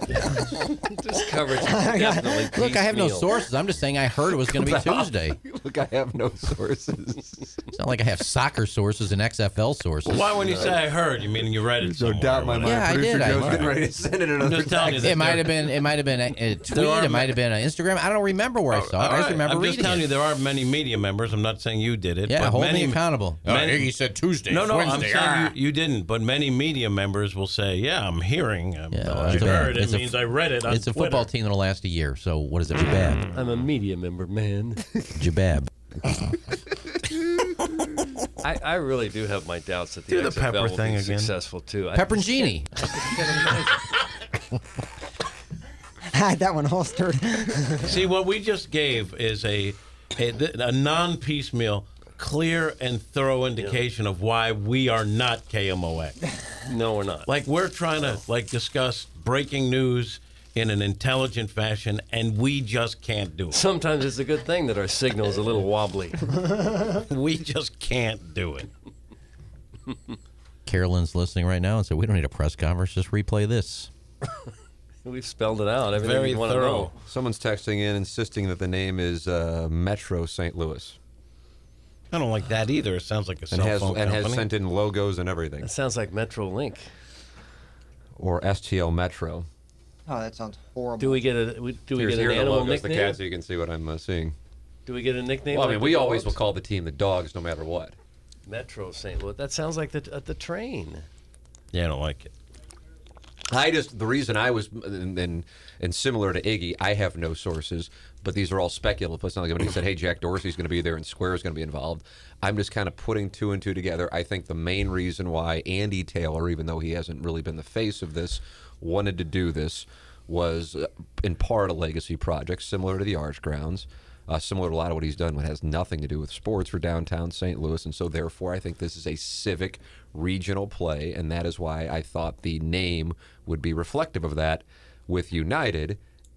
This coverage is definitely Look, I have no piecemeal. sources. I'm just saying I heard it was going to be Tuesday. Look, I have no sources. It's not like I have soccer sources and X F L sources. Why, when you say I heard, you mean you read it No somewhere? doubt or my whatever. Yeah, I Producer did. I- Joe's getting ready to send it another just telling you text. that It might have been. It might have been a, a tweet. are It might have been an Instagram. I don't remember where I saw it. All I just right. remember I'm just reading telling it. you, there are many media members. I'm not saying you did it. Yeah, but hold many, me accountable. Many, he said Tuesday. no, no, I'm Wednesday. saying Ah. you, you didn't. But many media members will say, "Yeah, I'm hearing. I'm, Yeah, well, I it's a- heard. It it's a- means I read it on It's a Twitter." football team that'll last a year. So what is it? Jabab. I'm a media member, man. Jabab. I, I really do have my doubts that the Do the X F L pepper will thing be again. successful too. I Pepper and just Genie. I had that one holstered. See, what we just gave is a a, a non-piecemeal, clear and thorough indication of why we are not K M O X. can't- No, we're not. Like we're trying to like discuss breaking news in an intelligent fashion, and we just can't do it. Sometimes it's a good thing that our signal is a little wobbly. We just can't do it. Carolyn's listening right now and said, "We don't need a press conference. Just replay this." We've spelled it out. Everything Very you want to thorough. know. Someone's texting in insisting that the name is uh, Metro Saint Louis, I don't like that either. It sounds like a and cell has phone and has company. sent in logos and everything, That sounds like Metrolink. or S T L Metro. Oh, that sounds horrible. Do we get a we- do we Here's, get here an are the animal logos, the nickname? cat, so you can see what I'm uh, seeing. Do we get a nickname? Well, I like mean, the we always will dogs? call the team the Dogs, no matter what. Metro Saint Louis. That sounds like the uh, the train. Yeah, I don't like it. I just the reason I was and, and and similar to Iggy, I have no sources, but these are all speculative. It's not like anybody said, "Hey, Jack Dorsey's going to be there and Square is going to be involved." I'm just kind of putting two and two together. I think the main reason why Andy Taylor, even though he hasn't really been the face of this, wanted to do this was uh, in part a legacy project similar to the Arch Grounds. uh, similar to a lot of what he's done, but has nothing to do with sports for downtown Saint Louis. And so, therefore, I think this is a civic regional play, and that is why I thought the name would be reflective of that with United.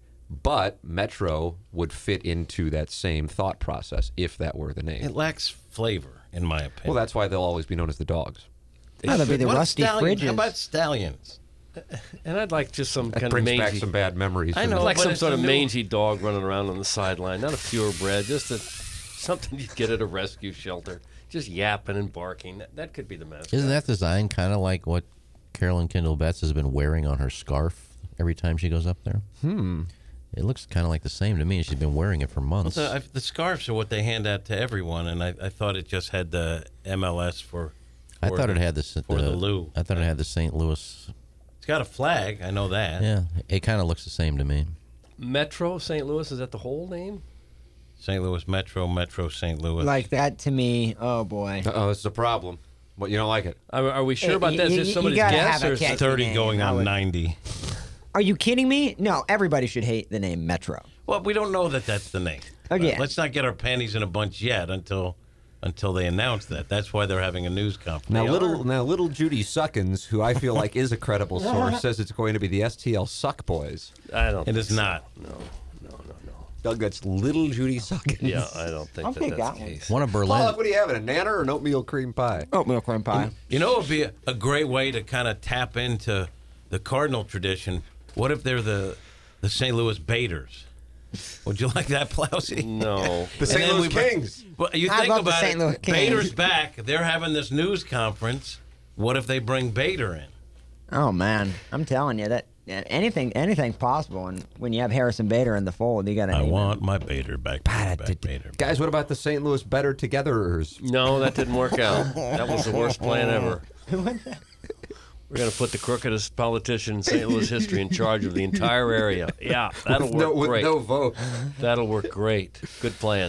But Metro would fit into that same thought process if that were the name. It lacks flavor, in my opinion. Well, that's why they'll always be known as the Dogs. Oh, they'll be the What rusty stallions? fridges. How about stallions? And I'd like just some That kind brings of mangy. back some bad memories. I I'd know, like but some it's sort a of new- mangy dog running around on the sideline, not a purebred, just a, something you'd get at a rescue shelter, just yapping and barking. That, that could be the mascot. Isn't that design kind of like what Carolyn Kendall Betts has been wearing on her scarf every time she goes up there? Hmm. It looks kind of like the same to me. She's been wearing it for months. The, I- the scarves are what they hand out to everyone, and I, I thought it just had the M L S for. I for thought the, it had the, for the Lou. I thought it had the Saint Louis. It's got a flag. I know that. Yeah, it kind of looks the same to me. Metro Saint Louis, is that the whole name? Saint Louis Metro, Metro Saint Louis. Like that to me, oh boy. Uh-oh, this is a problem. What, you don't like it? Are, are we sure Hey, about you- that? Is you- this you somebody's gotta guess? have a Or is catchy it thirty name. going I on would- ninety. Are you kidding me? No, everybody should hate the name Metro. Well, we don't know that that's the name. Again. Uh, let's not get our panties in a bunch yet until until they announce that. That's why they're having a news conference. Now, They little are. now, little Judy Suckins, who I feel like is a credible source, says it's going to be the S T L Suck Boys. I don't It think is so. not. No, no, no, no. Doug, that's little Judy Suckins. Yeah, I don't think I'll that take that's that the one. case. One of Berlin. Pollock, what do you have? A nanner or an oatmeal cream pie? Oatmeal cream pie. You know, it would be a, a great way to kind of tap into the Cardinal tradition. What if they're the the Saint Louis Baiters? Would you like that, Plowsy? No. The Saint And then Louis we bring- Kings. Well, you I think love the about Saint it. Louis Kings. Bader's back. They're having this news conference. What if they bring Bader in? Oh man, I'm telling you that yeah, anything anything's possible. And when you have Harrison Bader in the fold, you got to. I want my Bader back. Bader, back, Bader. Guys, what about the Saint Louis Better Togetherers? No, that didn't work out. That was the worst plan ever. We're going to put the crookedest politician in Saint Louis history in charge of the entire area. Yeah, that'll With work no, with great. no vote. That'll work great. Good plan.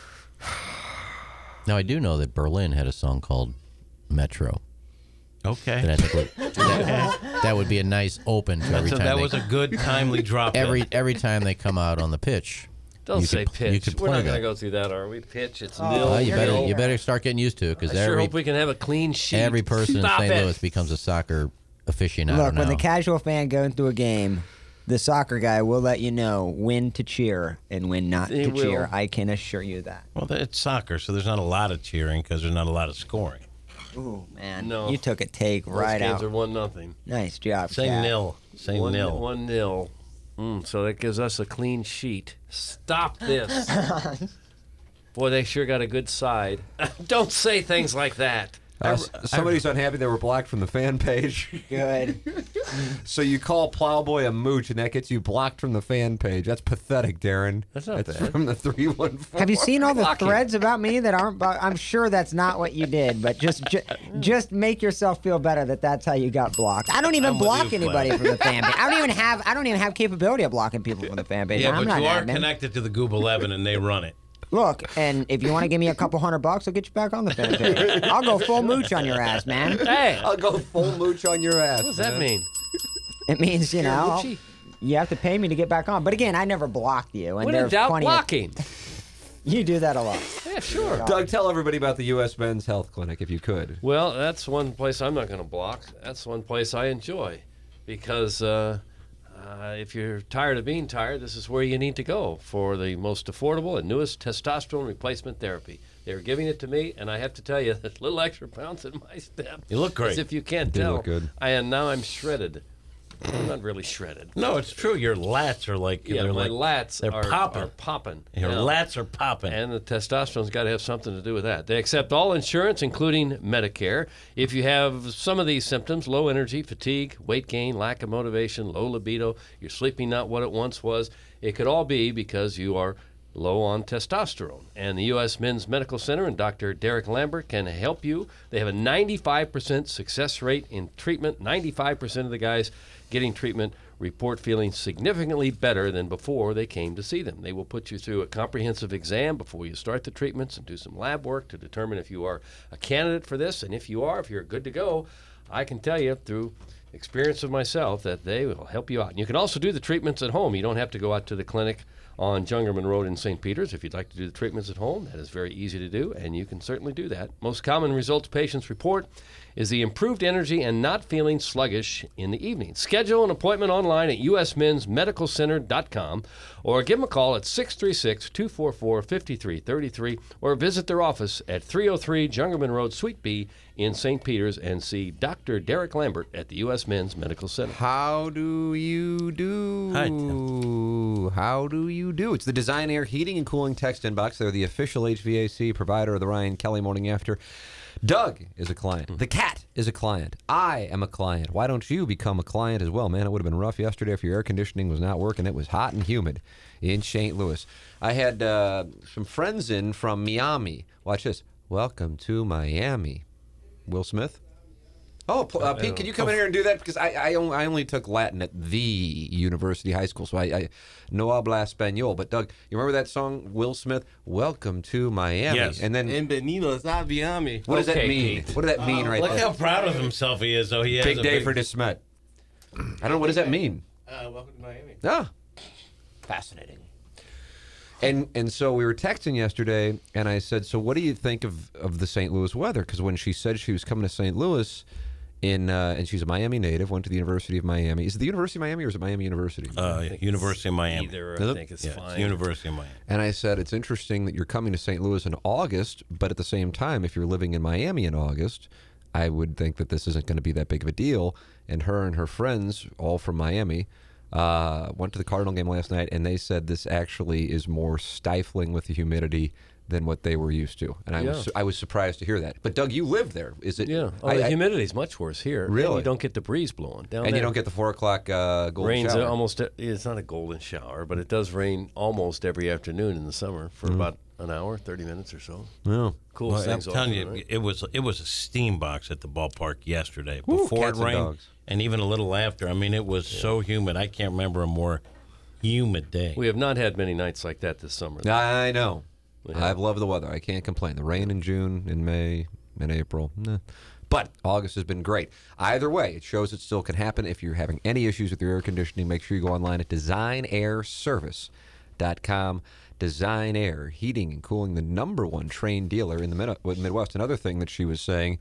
Now, I do know that Berlin had a song called Metro. Okay. That, I think would, that, that would be a nice open to every So time that they, was a good, timely drop. in. every every time they come out on the pitch. Don't you say could, pitch. You could We're play not going that. to go through that, are we? Pitch. It's Oh, nil. Well, you better nil. you better start getting used to it because I sure every hope we can have a clean sheet. every person Stop in Saint it. Louis becomes a soccer aficionado Look, now. when the casual fan going through a game, the soccer guy will let you know when to cheer and when not He to will. cheer. I can assure you that. Well, it's soccer, so there's not a lot of cheering because there's not a lot of scoring. Ooh, man. No. You took a take Those right games out. are one nothing. Nice job, Say Cat. nil. Say one, nil. One nil. Mm, so that gives us a clean sheet. Stop this. Boy, they sure got a good side. Don't say things like that. Uh, somebody's unhappy they were blocked from the fan page. Good. So you call Plowboy a mooch, and that gets you blocked from the fan page. That's pathetic, Darren. That's not That's bad. from the three one four. Have you seen all the Blocking. threads about me that aren't? bu- I'm sure that's not what you did, but just ju- just make yourself feel better that that's how you got blocked. I don't even I'm with block you, anybody Flav. from the fan page. I don't even have I don't even have capability of blocking people from the fan page. Yeah, I'm but not you are admin. connected to the Goob eleven, and they run it. Look, and if you want to give me a couple hundred bucks, I'll get you back on the fan page. I'll go full mooch on your ass, man. Hey, I'll go full mooch on your ass. what does that mean? It means you You're a know moochie. you have to pay me to get back on. But again, I never blocked you, and When in there's doubt, plenty blocking. of you do that a lot. Yeah, sure. Doug, tell everybody about the U S Men's Health Clinic, if you could. Well, that's one place I'm not going to block. That's one place I enjoy because uh, uh, if you're tired of being tired, this is where you need to go for the most affordable and newest testosterone replacement therapy. They're giving it to me, and I have to tell you, there's little extra pounds in my step. You look great. As if you can't do tell. look good. I am now I'm shredded. I'm not really shredded. No, it's true. Your lats are like Yeah, they're my like lats they're are popping. Are popping. Your Yeah. lats are popping. And the testosterone's got to have something to do with that. They accept all insurance, including Medicare. If you have some of these symptoms, low energy, fatigue, weight gain, lack of motivation, low libido, you're sleeping not what it once was, it could all be because you are low on testosterone. And the U S Men's Medical Center and Doctor Derek Lambert can help you. They have a ninety-five percent success rate in treatment. ninety-five percent of the guys getting treatment report feeling significantly better than before they came to see them. They will put you through a comprehensive exam before you start the treatments and do some lab work to determine if you are a candidate for this. And if you are, if you're good to go, I can tell you through experience of myself that they will help you out. And you can also do the treatments at home. You don't have to go out to the clinic on Jungerman Road in Saint Peters. If you'd like to do the treatments at home, that is very easy to do, and you can certainly do that. Most common results patients report is the improved energy and not feeling sluggish in the evening. Schedule an appointment online at u s men's medical center dot com or give them a call at six three six, two four four, five three three three or visit their office at three oh three Jungerman Road, Suite B in Saint Peters and see Doctor Derek Lambert at the U S Men's Medical Center. How do you do? Hi, Tim. How do you do? It's the Design Air Heating and Cooling text inbox. They're the official H V A C provider of the Ryan Kelly Morning After. Doug is a client. The cat is a client. I am a client. Why don't you become a client as well? Man, it would have been rough yesterday if your air conditioning was not working. It was hot and humid in Saint Louis. I had uh, some friends in from Miami. Watch this. Welcome to Miami. Will Smith? Oh, uh, Pete, can you come in here and do that? Because I I only, I only took Latin at the University High School, so I, I no habla español. But, Doug, you remember that song, Will Smith? Welcome to Miami. Yes. And then, Bienvenidos a Miami. what does that Okay, mean? Pete. What does that mean right Look there? how proud of himself he is, though. He has Big a day big, for DeSmet. I don't know. What does that mean? Uh, welcome to Miami. Ah, fascinating. And and so we were texting yesterday, and I said, so what do you think of, of the Saint Louis weather? Because when she said she was coming to Saint Louis, in uh, and she's a Miami native, went to the University of Miami. Is it the University of Miami or is it Miami University? Uh, University of Miami. Either, Is I it? think it's Yeah, fine. it's University of Miami. And I said, it's interesting that you're coming to Saint Louis in August, but at the same time, if you're living in Miami in August, I would think that this isn't going to be that big of a deal. And her and her friends, all from Miami, uh, went to the Cardinal game last night, and they said this actually is more stifling with the humidity than what they were used to. And I Yeah. was I was surprised to hear that. But Doug, you live there. Is it? Yeah. Oh, I- the I- humidity's much worse here. And Really? you don't get the breeze blowing down and there. you don't get the four o'clock uh, golden Rains shower. almost. It's not a golden shower, but it does rain almost every afternoon in the summer for about an hour, thirty minutes or so. Yeah. Cools Well, I'm things off. telling you, right? it was it was a steam box at the ballpark yesterday. Woo, Before cats it and rained, dogs. and even a little after. I mean, it was so humid. I can't remember a more humid day. We have not had many nights like that this summer. I know. Yeah. I've loved the weather. I can't complain. The rain in June, in May, in April. Nah. But August has been great. Either way, it shows it still can happen. If you're having any issues with your air conditioning, make sure you go online at design air service dot com. Design Air, heating and cooling, the number one trained dealer in the Mid- Midwest. Another thing that she was saying,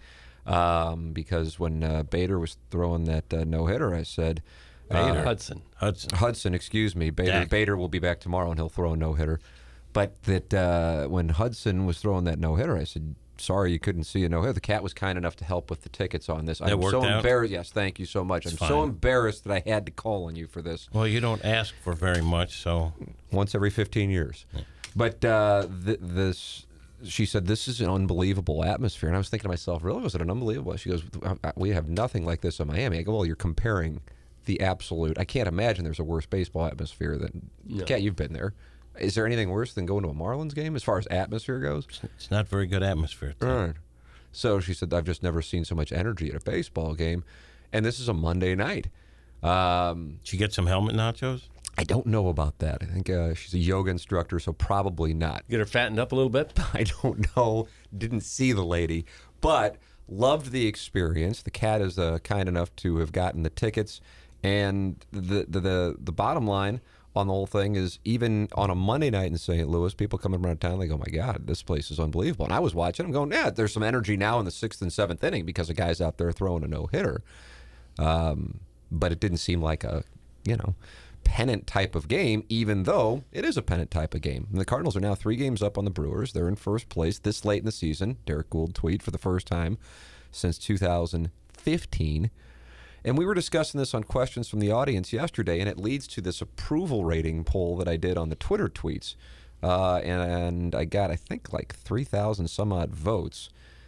um, because when uh, Bader was throwing that uh, no-hitter, I said... Bader. uh, Hudson. Hudson. Hudson, excuse me. Bader, Dak. Bader will be back tomorrow, and he'll throw a no-hitter. But that uh, when Hudson was throwing that no-hitter, I said, sorry you couldn't see a no-hitter. The cat was kind enough to help with the tickets on this. That I'm worked so out? embarrassed. Yes, thank you so much. It's I'm so fine. embarrassed that I had to call on you for this Well, you don't ask for very much, so once every fifteen years. But uh, th- this... She said, this is an unbelievable atmosphere. And I was thinking to myself, really, was it an unbelievable? She goes, we have nothing like this in Miami. I go, well, you're comparing the absolute. I can't imagine there's a worse baseball atmosphere than. No. Cat, you've been there. Is there anything worse than going to a Marlins game as far as atmosphere goes? it's not very good atmosphere. Right. So she said, I've just never seen so much energy at a baseball game. And this is a Monday night. Um, Did you get some helmet nachos? I don't know about that. I think uh, she's a yoga instructor, so probably not. Get her fattened up a little bit. I don't know. Didn't see the lady, but loved the experience. The cat is uh, kind enough to have gotten the tickets, and the, the the the bottom line on the whole thing is, even on a Monday night in Saint Louis, people coming around town, they go, "My God, this place is unbelievable." And I was watching. I'm going, "Yeah, there's some energy now in the sixth and seventh inning because a guy's out there throwing a no hitter," um, but it didn't seem like a, you know, pennant type of game, even though it is a pennant type of game. And the Cardinals are now three games up on the Brewers. They're in first place this late in the season. Derek Gould tweet for the first time since two thousand fifteen. And we were discussing this on questions from the audience yesterday, and it leads to this approval rating poll that I did on the Twitter tweets. Uh, and, and I got, I think, like three thousand some odd votes.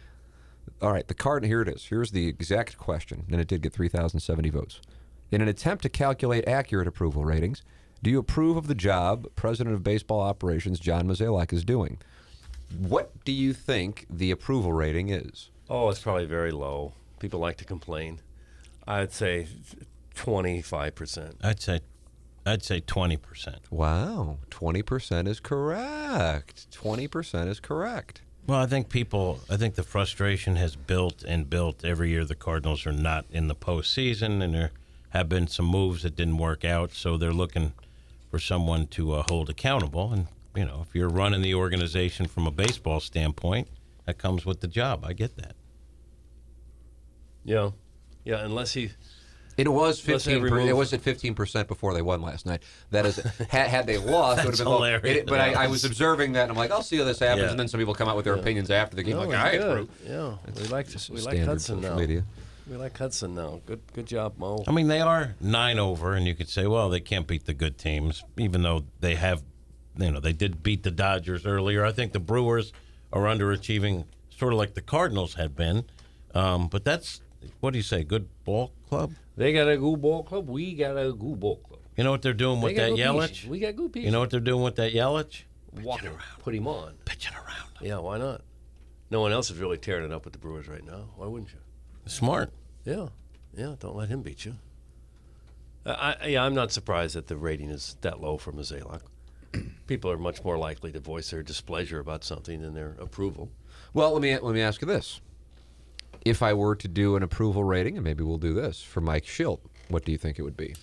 All right, the card, here it is. Here's the exact question, and it did get three thousand seventy votes. In an attempt to calculate accurate approval ratings, do you approve of the job President of Baseball Operations John Mozeliak is doing? What do you think the approval rating is? Oh, it's probably very low. People like to complain. I'd say twenty-five percent. I'd say, I'd say twenty percent. Wow, twenty percent is correct. twenty percent is correct. Well, I think people, I think the frustration has built and built every year. The Cardinals are not in the postseason, and there have been some moves that didn't work out, so they're looking for someone to uh, hold accountable. And, you know, if you're running the organization from a baseball standpoint, that comes with the job. I get that. Yeah. Yeah, unless he... It was fifteen. every Per, move- it was at fifteen percent before they won last night. That is, had, had they lost, it would have been low. hilarious. It, but I, I was observing that, and I'm like, I'll see how this happens. Yeah. And then some people come out with their opinions after the game, No, like, he's I good. approve. Yeah, we like we like standard Hudson social now. media. We like Hudson now. Good good job, Mo. I mean, they are nine over, and you could say, well, they can't beat the good teams, even though they have, you know, they did beat the Dodgers earlier. I think the Brewers are underachieving, sort of like the Cardinals had been. Um, but that's, what do you say, good ball club? They got a good ball club. We got a good ball club. You know what they're doing with They got that good Yelich? pieces. We got good pieces. You know what they're doing with that Yelich? Walking, put him on. Pitching around. Yeah, why not? No one else is really tearing it up with the Brewers right now. Why wouldn't you? Smart. Yeah, yeah. Don't let him beat you. I, I, yeah, I'm not surprised that the rating is that low for Mozeliak. People are much more likely to voice their displeasure about something than their approval. Well, let me let me ask you this: if I were to do an approval rating, and maybe we'll do this for Mike Schilt, what do you think it would be?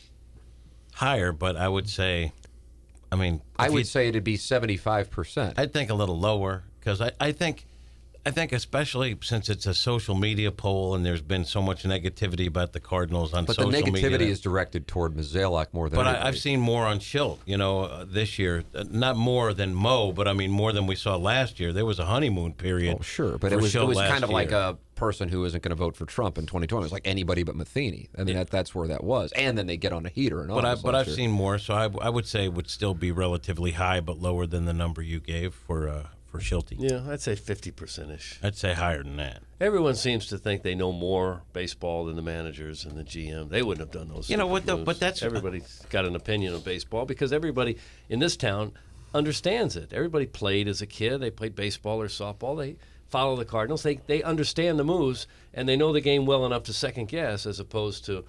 Higher, but I would say, I mean, I if would you- say it'd be seventy-five percent. I'd think a little lower because I, I think I think especially since it's a social media poll and there's been so much negativity about the Cardinals on But the social media. negativity that- is directed toward Mozeliak more than But I, anybody. I've seen more on Schilt, you know, uh, this year. Uh, not more than Mo, but I mean more than we saw last year. There was a honeymoon period. Oh, sure, but for it was it Schilt was last kind of like year. a person who isn't going to vote for Trump in twenty twenty. It was like anybody but Matheny. I mean, that, that's where that was. And then they get on a heater and all. But I, this but last I've year. seen more, so I, I would say it would still be relatively high, but lower than the number you gave for uh, for Schilte. Yeah, I'd say fifty percent-ish. I'd say higher than that. Everyone seems to think they know more baseball than the managers and the G M. They wouldn't have done those. You know stupid what, though, moves. but that's- everybody's got an opinion of baseball because everybody in this town understands it. Everybody played as a kid. They played baseball or softball. They follow the Cardinals. They they understand the moves and they know the game well enough to second guess, as opposed to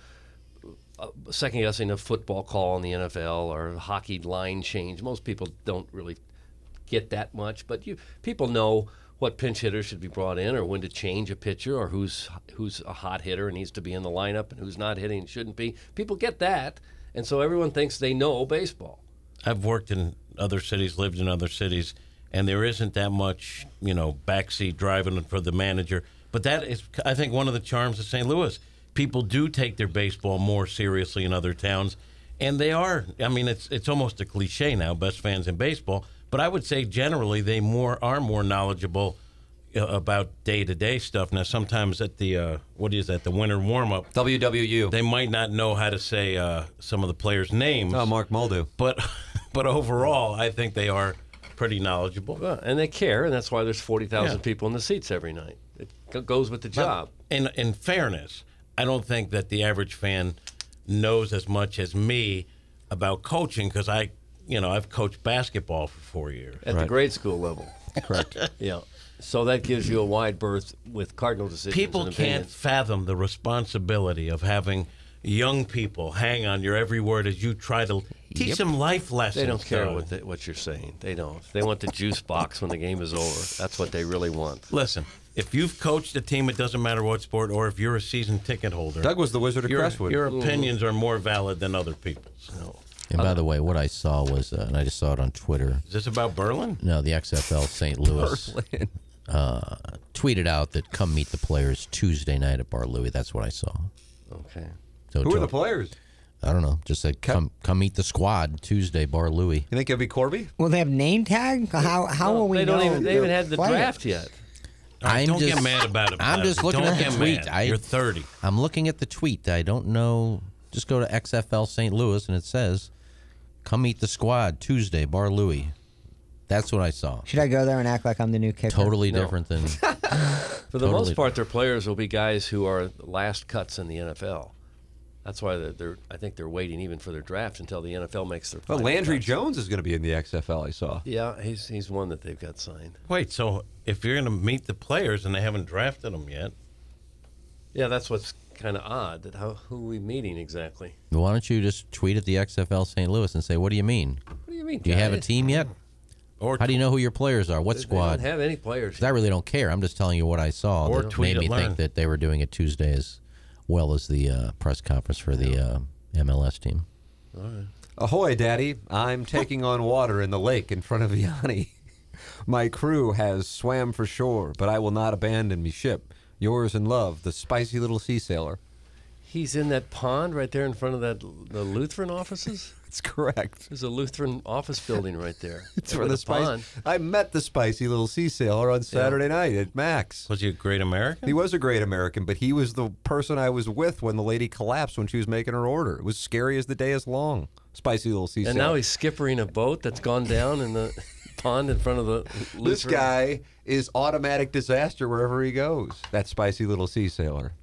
uh, second guessing a football call in the N F L or a hockey line change. Most people don't really get that much, but you people know what pinch hitters should be brought in, or when to change a pitcher, or who's who's a hot hitter and needs to be in the lineup, and who's not hitting and shouldn't be. People get that, and so everyone thinks they know baseball. I've worked in other cities, lived in other cities, and there isn't that much, you know, backseat driving for the manager. But that is, I think, one of the charms of Saint Louis. People do take their baseball more seriously in other towns, and they are. I mean, it's it's almost a cliche now, best fans in baseball. But I would say generally they more are more knowledgeable uh, about day-to-day stuff. Now, sometimes at the, uh, what is that, the winter warm-up, W W U. they might not know how to say uh, some of the players' names. Oh, Mark Muldoon. But, but overall, I think they are pretty knowledgeable. Well, and they care, and that's why there's forty thousand Yeah. people in the seats every night. It go- goes with the job. In, in fairness, I don't think that the average fan knows as much as me about coaching because I, you know, I've coached basketball for four years. At the grade school level. Correct. Yeah. So that gives you a wide berth with Cardinal decisions. People and can't opinions. fathom the responsibility of having young people hang on your every word as you try to teach Yep. them life lessons. They don't care though. what they, what you're saying. They don't. They want the juice box when the game is over. That's what they really want. Listen, if you've coached a team, it doesn't matter what sport, or if you're a season ticket holder. Doug was the Wizard of your, Crestwood. Your opinions are more valid than other people's. And by the way, what I saw was, uh, and I just saw it on Twitter. Is this about Berlin? No, the X F L Saint Louis Berlin. uh, tweeted out that come meet the players Tuesday night at Bar Louie. That's what I saw. Okay. So Who are to- the players? I don't know. Just said come come meet the squad Tuesday, Bar Louie. You think it'll be Corby? Will they have name tag? How how No, will we they don't know? even. They even had the players? draft yet. I'm don't just, get mad about it. I'm Bud. just looking Don't at the get tweet. mad. I, You're thirty. I'm looking at the tweet. I don't know. Just go to X F L Saint Louis and it says, "Come meet the squad Tuesday, Bar Louie." That's what I saw. Should I go there and act like I'm the new kicker? Totally different than. For the Totally. most part, their players will be guys who are the last cuts in the N F L. That's why they're, they're. I think they're waiting even for their draft until the N F L makes their. Well, final Landry cuts. Jones is going to be in the X F L. I saw. Yeah, he's he's one that they've got signed. Wait, so if you're going to meet the players and they haven't drafted them yet, Yeah, that's what's kind of odd. That how who are we meeting exactly? Why don't you just tweet at the X F L Saint Louis and say, "What do you mean? What do you mean? Do you have a guys? team yet?" Or How do you know who your players are? What They squad? don't have any players. 'Cause I really don't care. I'm just telling you what I saw. Or that tweet made me it, learn. think that they were doing it Tuesday as well as the uh, press conference for the uh, M L S team. Ahoy, Daddy. I'm taking on water in the lake in front of Yanni. My crew has swam for shore, but I will not abandon me ship. Yours in love, the spicy little sea sailor. He's in that pond right there in front of that the Lutheran offices. That's correct. There's a Lutheran office building right there. It's with for the a spicy. pond. I met the spicy little sea sailor on Saturday night at Max. Was he a great American? He was a great American, but he was the person I was with when the lady collapsed when she was making her order. It was scary as the day is long. Spicy little sea And sailor. now he's skippering a boat that's gone down in the pond in front of the Lutheran. This guy is automatic disaster wherever he goes. That spicy little sea sailor.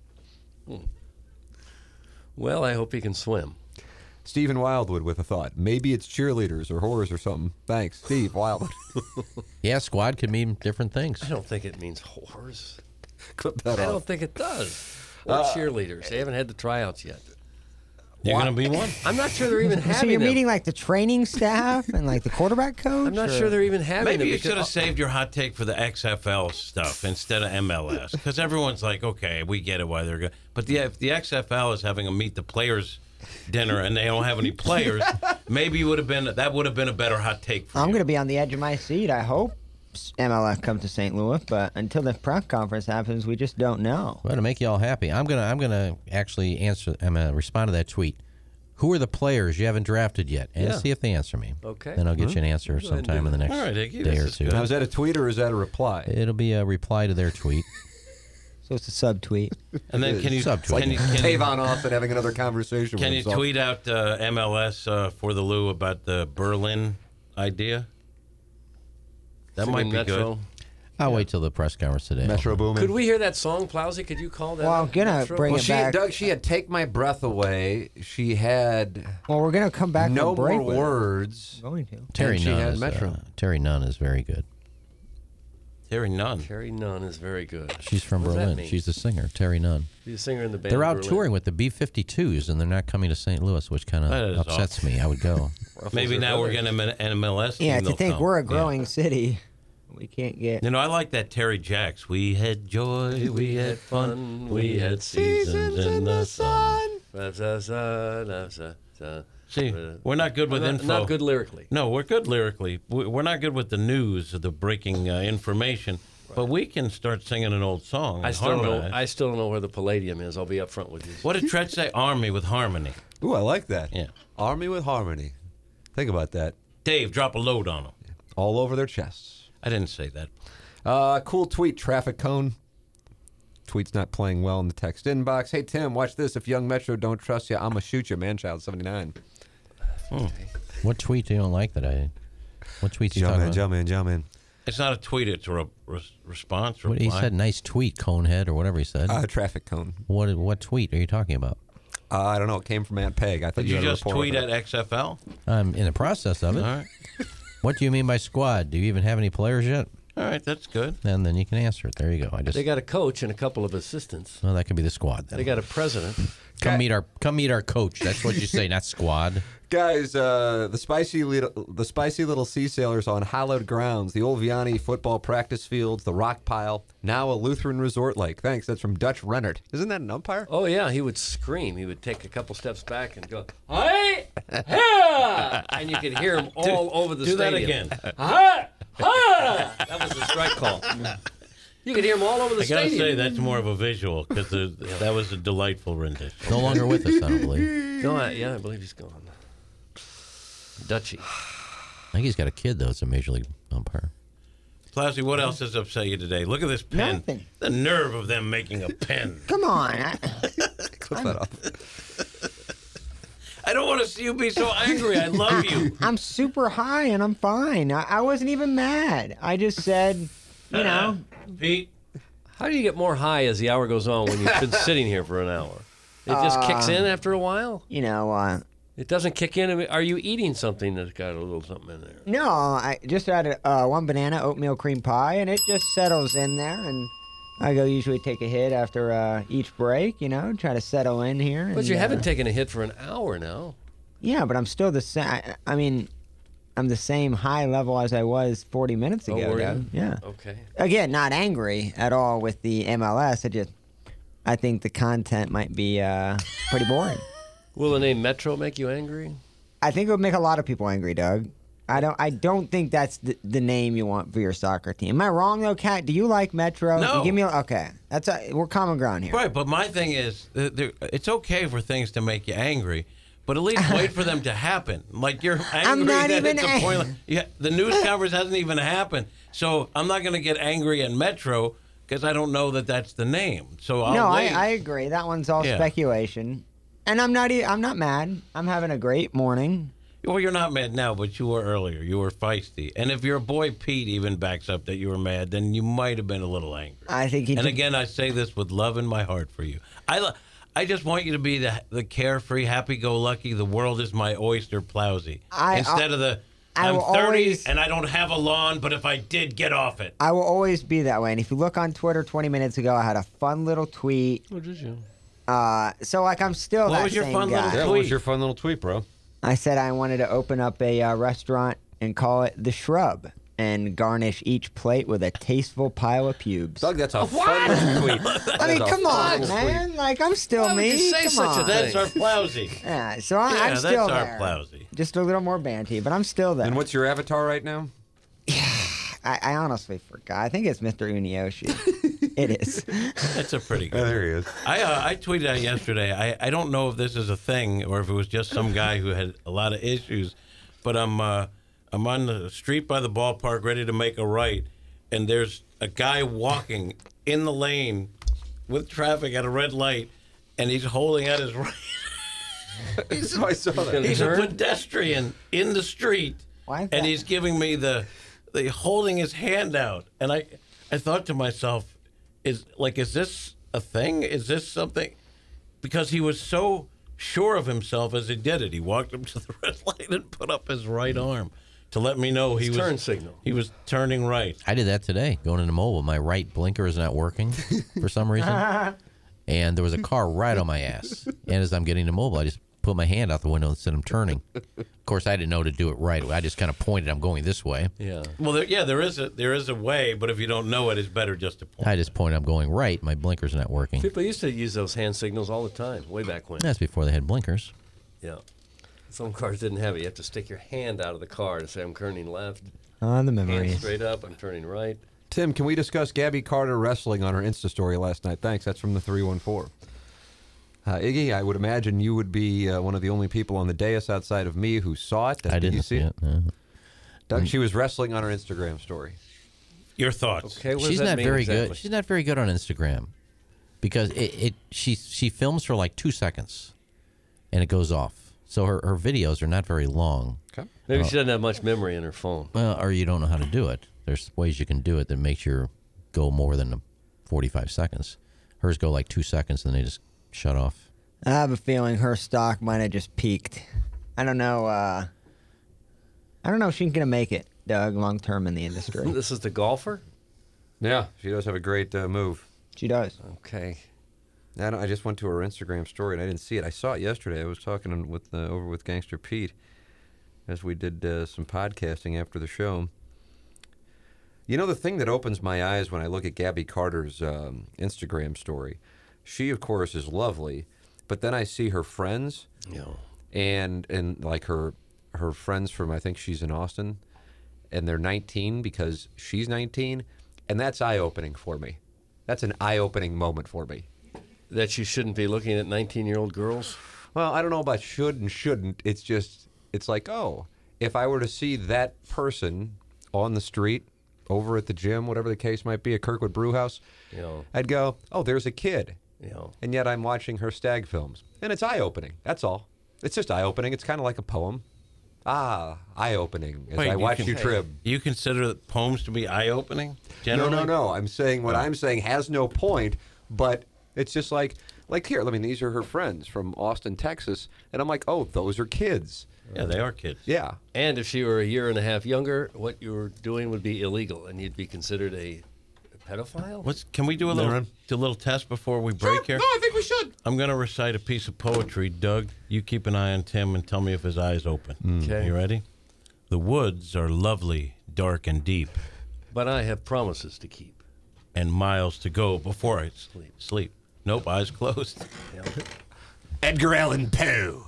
Well, I hope he can swim. Stephen Wildwood with a thought. Maybe it's cheerleaders or whores or something. Thanks, Steve Wildwood. Yeah, squad can mean different things. I don't think it means whores. Clip that I off. don't think it does. Or Uh, cheerleaders. They haven't had the tryouts yet. You're going to be one? I'm not sure they're even having So you're them. meeting like the training staff and like the quarterback coach? I'm not or- sure they're even having Maybe them. you because- should have saved your hot take for the X F L stuff instead of M L S, because everyone's like, okay, we get it why they're good, but the if the X F L is having a meet the players dinner and they don't have any players, maybe you would have been that would have been a better hot take for I'm you. going to be on the edge of my seat. I hope M L S comes to Saint Louis, but until the press conference happens, we just don't know. Well, to make you all happy, I'm gonna I'm gonna actually answer. I'm gonna respond to that tweet. Who are the players you haven't drafted yet? And Yeah. see if they answer me. Okay. Then I'll get Mhm. you an answer Go ahead and sometime do in the that. next All right, Iggy, day this or is two. good. Now, is that a tweet or is that a reply? It'll be a reply to their tweet. So it's a subtweet. And then can you Subtweet. can you, can, Tavon Austin having another conversation can with you himself. tweet out uh, M L S uh, for the Lou about the Berlin idea? That Singing might be Metro. good. I'll wait till the press conference today. Metro Boomin? Could we hear that song, Plowsy? Could you call that? Well, I'm gonna Metro? bring Well, it she, back. Doug, she had Take My Breath Away. She had Well, we're going to come back no from break more with it. words. We're going to. Terry And she Nunn had is Metro. Uh, Terry Nunn is very good. Terry Nunn. Terry Nunn is very good. She's from What does that Berlin. mean? She's the singer, Terry Nunn. She's a singer in the band. They're out Berlin. touring with the B fifty-twos, and they're not coming to Saint Louis, which kind That of is upsets awful. me. I would go. Ruffles Maybe her now we're feathers. getting an M L S team. Yeah, to they'll think come. we're a Yeah. growing city. We can't get. You know, I like that Terry Jacks. We had joy, we had fun, we had seasons in the sun. See, we're not good with I'm not, info. not good lyrically. No, we're good lyrically. We- We're not good with the news, the breaking uh, information. But we can start singing an old song. I and still don't know. harmonize. I still don't know where the Palladium is. I'll be up front with you. What did Tret say? Army with harmony. Ooh, I like that. Yeah. Army with harmony. Think about that. Dave, drop a load on them. All over their chests. I didn't say that. Uh, cool tweet, traffic cone. Tweet's not playing well in the text inbox. Hey, Tim, watch this. If Young Metro don't trust you, I'm going to shoot you, Manchild seventy-nine. What tweet do you don't like that I? What tweets you Jump talking in, about? jump in, jump in. It's not a tweet. It's a re- res- response. What, he reply. said nice tweet, Conehead, or whatever he said. Uh, traffic cone. what what tweet are you talking about? Uh, I don't know. It came from Aunt Peg. I thought Did you, you had a just rapport tweet with her. at X F L? I'm in the process of it. All right. What do you mean by squad? Do you even have any players yet? All right, that's good. And then you can answer it. There you go. I just They got a coach and a couple of assistants. well, that could be the squad. Then. They got a president. come meet our come meet our coach. That's what you say, not squad. Guys, uh, the spicy little the spicy little sea sailors on hallowed grounds, the old Vianney football practice fields, the rock pile, now a Lutheran resort lake. Thanks. That's from Dutch Rennert. Isn't that an umpire? Oh yeah, he would scream. He would take a couple steps back and go, "Hi, yeah!" and you could hear him all over the Do that stadium. again. Hi, hi! That was the strike call. You could hear him all over the I gotta stadium. say that's more of a visual because that was a delightful rendition. No longer with us, I don't believe. No, I, yeah, I believe he's gone. Dutchy. I think he's got a kid though. It's a major league umpire. Plowsy, what else has upset you today? Look at this pen. Nothing. The nerve of them making a pen. Come on. I, Clip that off. I don't want to see you be so angry. I love you. I'm super high and I'm fine. I, I wasn't even mad. I just said, you know, Pete, How do you get more high as the hour goes on when you've been sitting here for an hour? It just kicks in after a while? you know, uh, It doesn't kick in? I mean, are you eating something that's got a little something in there? no, I just had uh, one banana oatmeal cream pie and it just settles in there. And I go usually take a hit after uh, each break, you know, try to settle in here. But and, you uh, haven't taken a hit for an hour now. Yeah, but I'm still the same. I, I mean, I'm the same high level as I was forty minutes Oh, ago. were you? Doug. Yeah. Okay. Again, not angry at all with the M L S. I just, I think the content might be uh, pretty boring. Will the name Metro make you angry? I think it would make a lot of people angry, Doug. I don't. I don't think that's the, the name you want for your soccer team. Am I wrong though, Kat? Do you like Metro? No. You give me. A, okay, that's a, we're common ground here. Right, but my thing is, uh, there- it's okay for things to make you angry, but at least wait for them to happen. Like you're angry I'm not that even it's a ang- point. Yeah, the news coverage hasn't even happened, so I'm not going to get angry at Metro because I don't know that that's the name. So I'll no, I, wait. I agree. That one's all Yeah. speculation, and I'm not. e- I'm not mad. I'm having a great morning. Well, you're not mad now, but you were earlier. You were feisty, and if your boy Pete even backs up that you were mad, then you might have been a little angry. I think he. And took- again, I say this with love in my heart for you. I, lo- I just want you to be the the carefree, happy-go-lucky. The world is my oyster, Plowsy. I- Instead I- of the I I'm will thirty always- and I don't have a lawn, but if I did, get off it. I will always be that way. And if you look on Twitter twenty minutes ago, I had a fun little tweet. What did you? Uh, so like I'm still What that was your same fun little guy. Yeah, what tweet? was your fun little tweet, bro? I said I wanted to open up a uh, restaurant and call it The Shrub and garnish each plate with a tasteful pile of pubes. Doug, that's a fun little tweet. I mean, That's a come fun on, little man. tweet. Like, I'm still Why would me. you say come such a on. That's our Plowsy. Yeah, so I, Yeah, I'm that's still our there. Plowsy. Just a little more banty, but I'm still there. And what's your avatar right now? I, I honestly forgot. I think it's Mister Unioshi. It is. That's a pretty Oh, good. there he is. I uh, I tweeted out yesterday. I, I don't know if this is a thing or if it was just some guy who had a lot of issues, but I'm uh, I'm on the street by the ballpark ready to make a right, and there's a guy walking in the lane with traffic at a red light, and he's holding out his right. he's I saw that. he's a pedestrian in the street, Why is and that? he's giving me the the holding his hand out, and I I thought to myself, is like is this a thing? Is this something? Because he was so sure of himself as he did it. He walked up to the red light and put up his right arm to let me know he His was turn signal. He was turning right. I did that today, going into mobile. My right blinker is not working for some reason. And there was a car right on my ass. And as I'm getting to mobile, I just put my hand out the window and said I'm turning. Of course, I didn't know to do it right. I just kind of pointed, I'm going this way. Yeah. Well, there, yeah, there is a there is a way, but if you don't know it, it's better just to point. I just pointed, I'm going right. My blinker's not working. People used to use those hand signals all the time, way back when. That's before they had blinkers. Yeah. Some cars didn't have it. You have to stick your hand out of the car to say, I'm turning left. On the Hand memories. straight up, I'm turning right. Tim, can we discuss Gabby Carter wrestling on her Insta story last night? Thanks. That's from the three one four. Uh, Iggy, I would imagine you would be uh, one of the only people on the dais outside of me who saw it. I Did didn't you see see it. no. Doug, she was wrestling on her Instagram story. Your thoughts? Okay, what does She's that not mean very exactly? good. She's not very good on Instagram because it, it she she films for like two seconds, and it goes off. So her, her videos are not very long. Okay. Maybe she doesn't have much memory in her phone. Well, or you don't know how to do it. There's ways you can do it that makes your go more than forty-five seconds. Hers go like two seconds and they just shut off. I have a feeling her stock might have just peaked. I don't know. Uh, I don't know if she's gonna make it, Doug, long term in the industry. This is the golfer? Yeah, she does have a great uh, move. She does. Okay. I, don't, I just went to her Instagram story and I didn't see it. I saw it yesterday. I was talking with uh, over with Gangster Pete as we did uh, some podcasting after the show. You know, the thing that opens my eyes when I look at Gabby Carter's um, Instagram story, she, of course, is lovely, but then I see her friends Yeah. and, and like her her friends from, I think she's in Austin, and they're nineteen because she's nineteen, and that's eye-opening for me. That's an eye-opening moment for me. That you shouldn't be looking at nineteen-year-old girls? Well, I don't know about should and shouldn't. It's just, it's like, oh, if I were to see that person on the street, over at the gym, whatever the case might be, at Kirkwood Brewhouse, You know, I'd go, oh, there's a kid. you know. And yet I'm watching her stag films. And it's eye-opening. That's all. It's just eye-opening. It's kind of like a poem. Ah, eye-opening as Wait, I you watch can- you trib. You consider poems to be eye-opening? Generally? No, no, no. I'm saying what I'm saying has no point, but it's just like, like here, I mean, these are her friends from Austin, Texas, and I'm like, oh, those are kids. Yeah, they are kids. Yeah. And if she were a year and a half younger, what you were doing would be illegal, and you'd be considered a pedophile? What's, can we do a little, do a little test before we break here? No, I think we should. I'm going to recite a piece of poetry. Doug, you keep an eye on Tim and tell me if his eye's open. Okay. You ready? The woods are lovely, dark, and deep, But I have promises to keep. and miles to go before I sleep. Sleep. Nope, eyes closed. Edgar Allan Poe.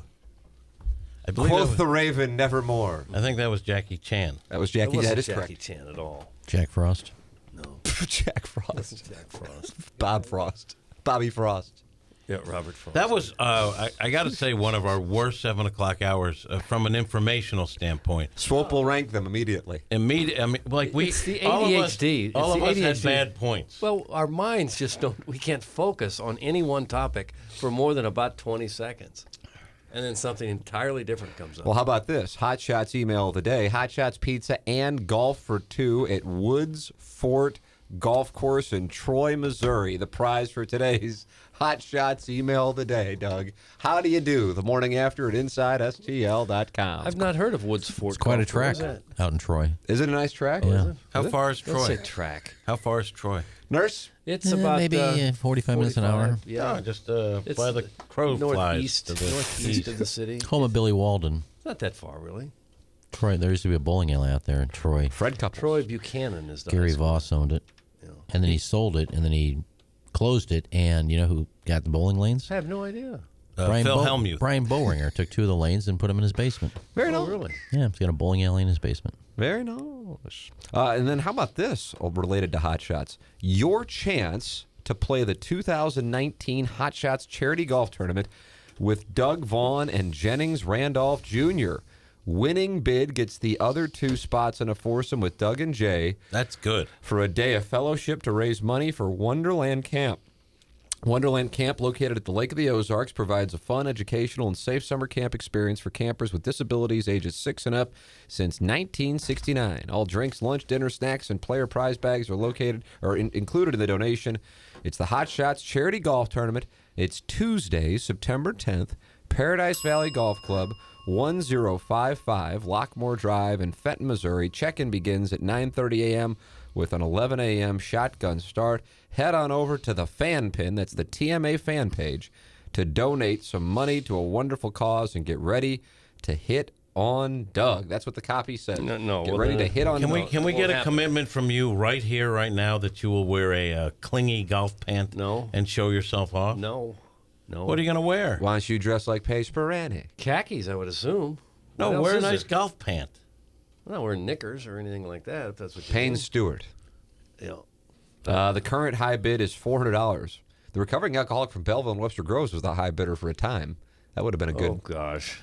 I believe that Quoth was- the raven, nevermore. I think that was Jackie Chan. That was It Jackie. wasn't That is Jackie correct. Chan at all. Jack Frost. No. Jack Frost. Jack Frost. Bob Frost. Bobby Frost. Yeah, Robert Frost. That was, uh, I, I got to say, one of our worst seven o'clock hours uh, from an informational standpoint. Swope will rank them immediately. Immediate, I mean, like we, It's the all A D of us, H D. It's all of the us A D H D. had bad points. Well, our minds just don't, we can't focus on any one topic for more than about twenty seconds. And then something entirely different comes up. Well, how about this? Hot Shots email of the day. Hot Shots Pizza and golf for two at Woods Fort Golf Course in Troy, Missouri. The prize for today's Hot Shots email of the day, Doug. How do you do? The morning after at inside S T L dot com. I've not heard of Woods Fort. It's quite a Golf. Where track is that? out in Troy. Is it a nice track? Yeah. How far is Don't Troy? say track. How far is Troy? Nurse? It's Eh, about maybe uh, uh, forty-five minutes an hour. Yeah, Oh, just uh, it's by the crow flies northeast, to the northeast east. of the city. Home of Billy Walden. Not that far, really. Troy. There used to be a bowling alley out there in Troy. Fred Couples. Troy Buchanan is the Gary high school. Voss owned it, Yeah. and then he sold it, and then he closed it. And you know who got the bowling lanes? I have no idea. Uh, Brian Phil Bo- Hellmuth. Brian Bowringer took two of the lanes and put them in his basement. Very Oh, nice. really? Yeah, he's got a bowling alley in his basement. Very nice. Uh, and then how about this, all related to Hot Shots? Your chance to play the two thousand nineteen Hot Shots Charity Golf Tournament with Doug Vaughn and Jennings Randolph Junior Winning bid gets the other two spots in a foursome with Doug and Jay That's good. for a day of fellowship to raise money for Wonderland Camp. Wonderland Camp, located at the Lake of the Ozarks, provides a fun, educational, and safe summer camp experience for campers with disabilities ages six and up since nineteen sixty-nine. All drinks, lunch, dinner, snacks, and player prize bags are located or in, included in the donation. It's the Hot Shots Charity Golf Tournament. It's Tuesday, September tenth, Paradise Valley Golf Club, one oh five five Lockmore Drive in Fenton, Missouri. Check-in begins at nine thirty a.m. with an eleven a.m. shotgun start. Head on over to the fan pin, that's the T M A fan page, to donate some money to a wonderful cause and get ready to hit on Doug. That's what the copy says. No, no, Get well, ready then- to hit on Can we Doug. can we Won't get a happen. commitment from you right here, right now, that you will wear a uh, clingy golf pant No. and show yourself off? No. No. What are you going to wear? Why don't you dress like Paige Perani? Khakis, I would assume. No, What else wear a is nice there? golf pant. I'm not wearing knickers or anything like that, if that's what you Payne mean. Stewart. Yeah. Uh, the current high bid is four hundred dollars. The recovering alcoholic from Belleville and Webster Groves was the high bidder for a time. That would have been a good. Oh, gosh.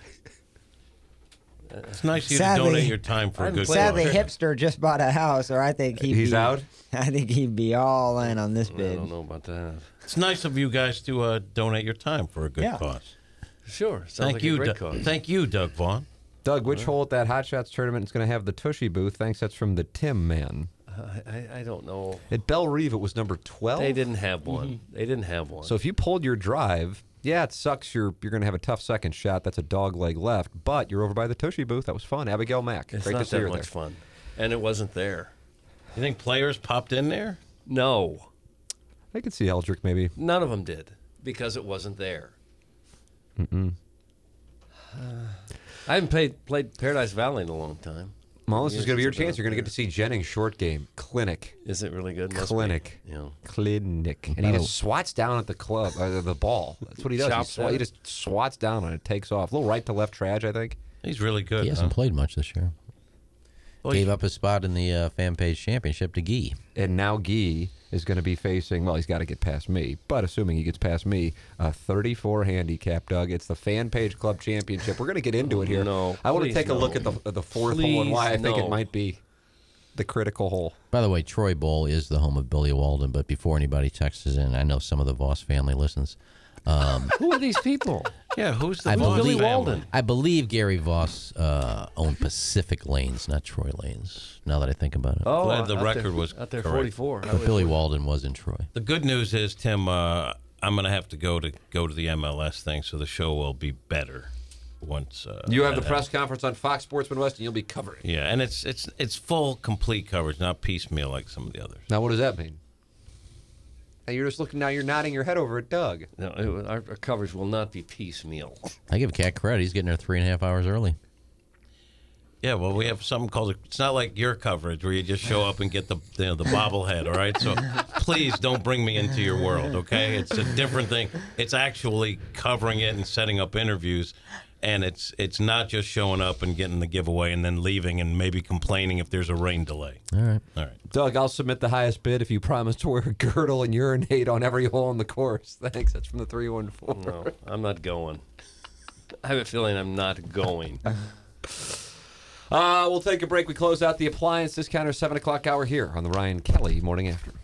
It's nice of you Sadly- to donate your time for a I'm good Sadly, cause. Hipster just bought a house, or I think he'd He's be, out? I think he'd be all in on this I bid. don't know about that. It's nice of you guys to uh, donate your time for a good Yeah. cause. Sure. Sounds Thank like you, a great Doug- cause. thank you, Doug Vaughn. Doug, which hole at that Hot Shots tournament is going to have the Tushy booth? Thanks, that's from the Tim Man. I, I, I don't know. At Belle Reve, it was number twelve. They didn't have one. They didn't have one. So if you pulled your drive, yeah, it sucks. You're you're going to have a tough second shot. That's a dog leg left, but you're over by the Tushy booth. That was fun. Abigail Mack, it's great not to see that her much there. fun. And it wasn't there. You think players popped in there? No. I could see Eldrick maybe. None of them did because it wasn't there. Mm-mm. I haven't played, played Paradise Valley in a long time. Well, this is Years going to be your since I've been chance. up You're going to there. get to see Jennings' short game clinic. Is it really good? Must be. Clinic. Yeah. Clinic. And he just swats down at the club, uh, the ball. That's what he does. He, Chops swa- at he it. just swats down and it takes off. A little right to left trash, I think. He's really good. He hasn't huh? played much this year. Well, Gave he- up his spot in the uh, fan page championship to Guy. And now Guy is going to be facing, well, he's got to get past me, but assuming he gets past me, a thirty-four handicap, Doug. It's the Fan Page Club Championship. We're going to get into it here. No, I want to please take a look no. at the the fourth hole and why I Please think no. it might be the critical hole. By the way, Troy Bowl is the home of Billy Walden, but before anybody texts us in, I know some of the Voss family listens. Um, Who are these people? Yeah, who's the I Voss believe, family? Walden. I believe Gary Voss uh, owned Pacific Lanes, not Troy Lanes, now that I think about it. Oh, Glad the out record there, was out there. correct. forty-four. But Billy Walden was in Troy. The good news is, Tim, uh, I'm going to have to go to go to the M L S thing, so the show will be better once. Uh, You have that the press happens. conference on Fox Sports Midwest, and you'll be covering. Yeah, and it's it's it's full, complete coverage, not piecemeal like some of the others. Now, what does that mean? And you're just looking now. You're nodding your head over at Doug. No, it, our, our coverage will not be piecemeal. I give Cat credit. He's getting there three and a half hours early. Yeah, well, we have something called, a, it's not like your coverage where you just show up and get the you know, the bobblehead, all right? So please don't bring me into your world, okay? It's a different thing. It's actually covering it and setting up interviews, and it's it's not just showing up and getting the giveaway and then leaving and maybe complaining if there's a rain delay. All right. All right. Doug, I'll submit the highest bid if you promise to wear a girdle and urinate on every hole in the course. Thanks. That's from the three one four. No, I'm not going. I have a feeling I'm not going. Uh, we'll take a break. We close out the appliance discounter seven o'clock hour here on the Ryan Kelly Morning After.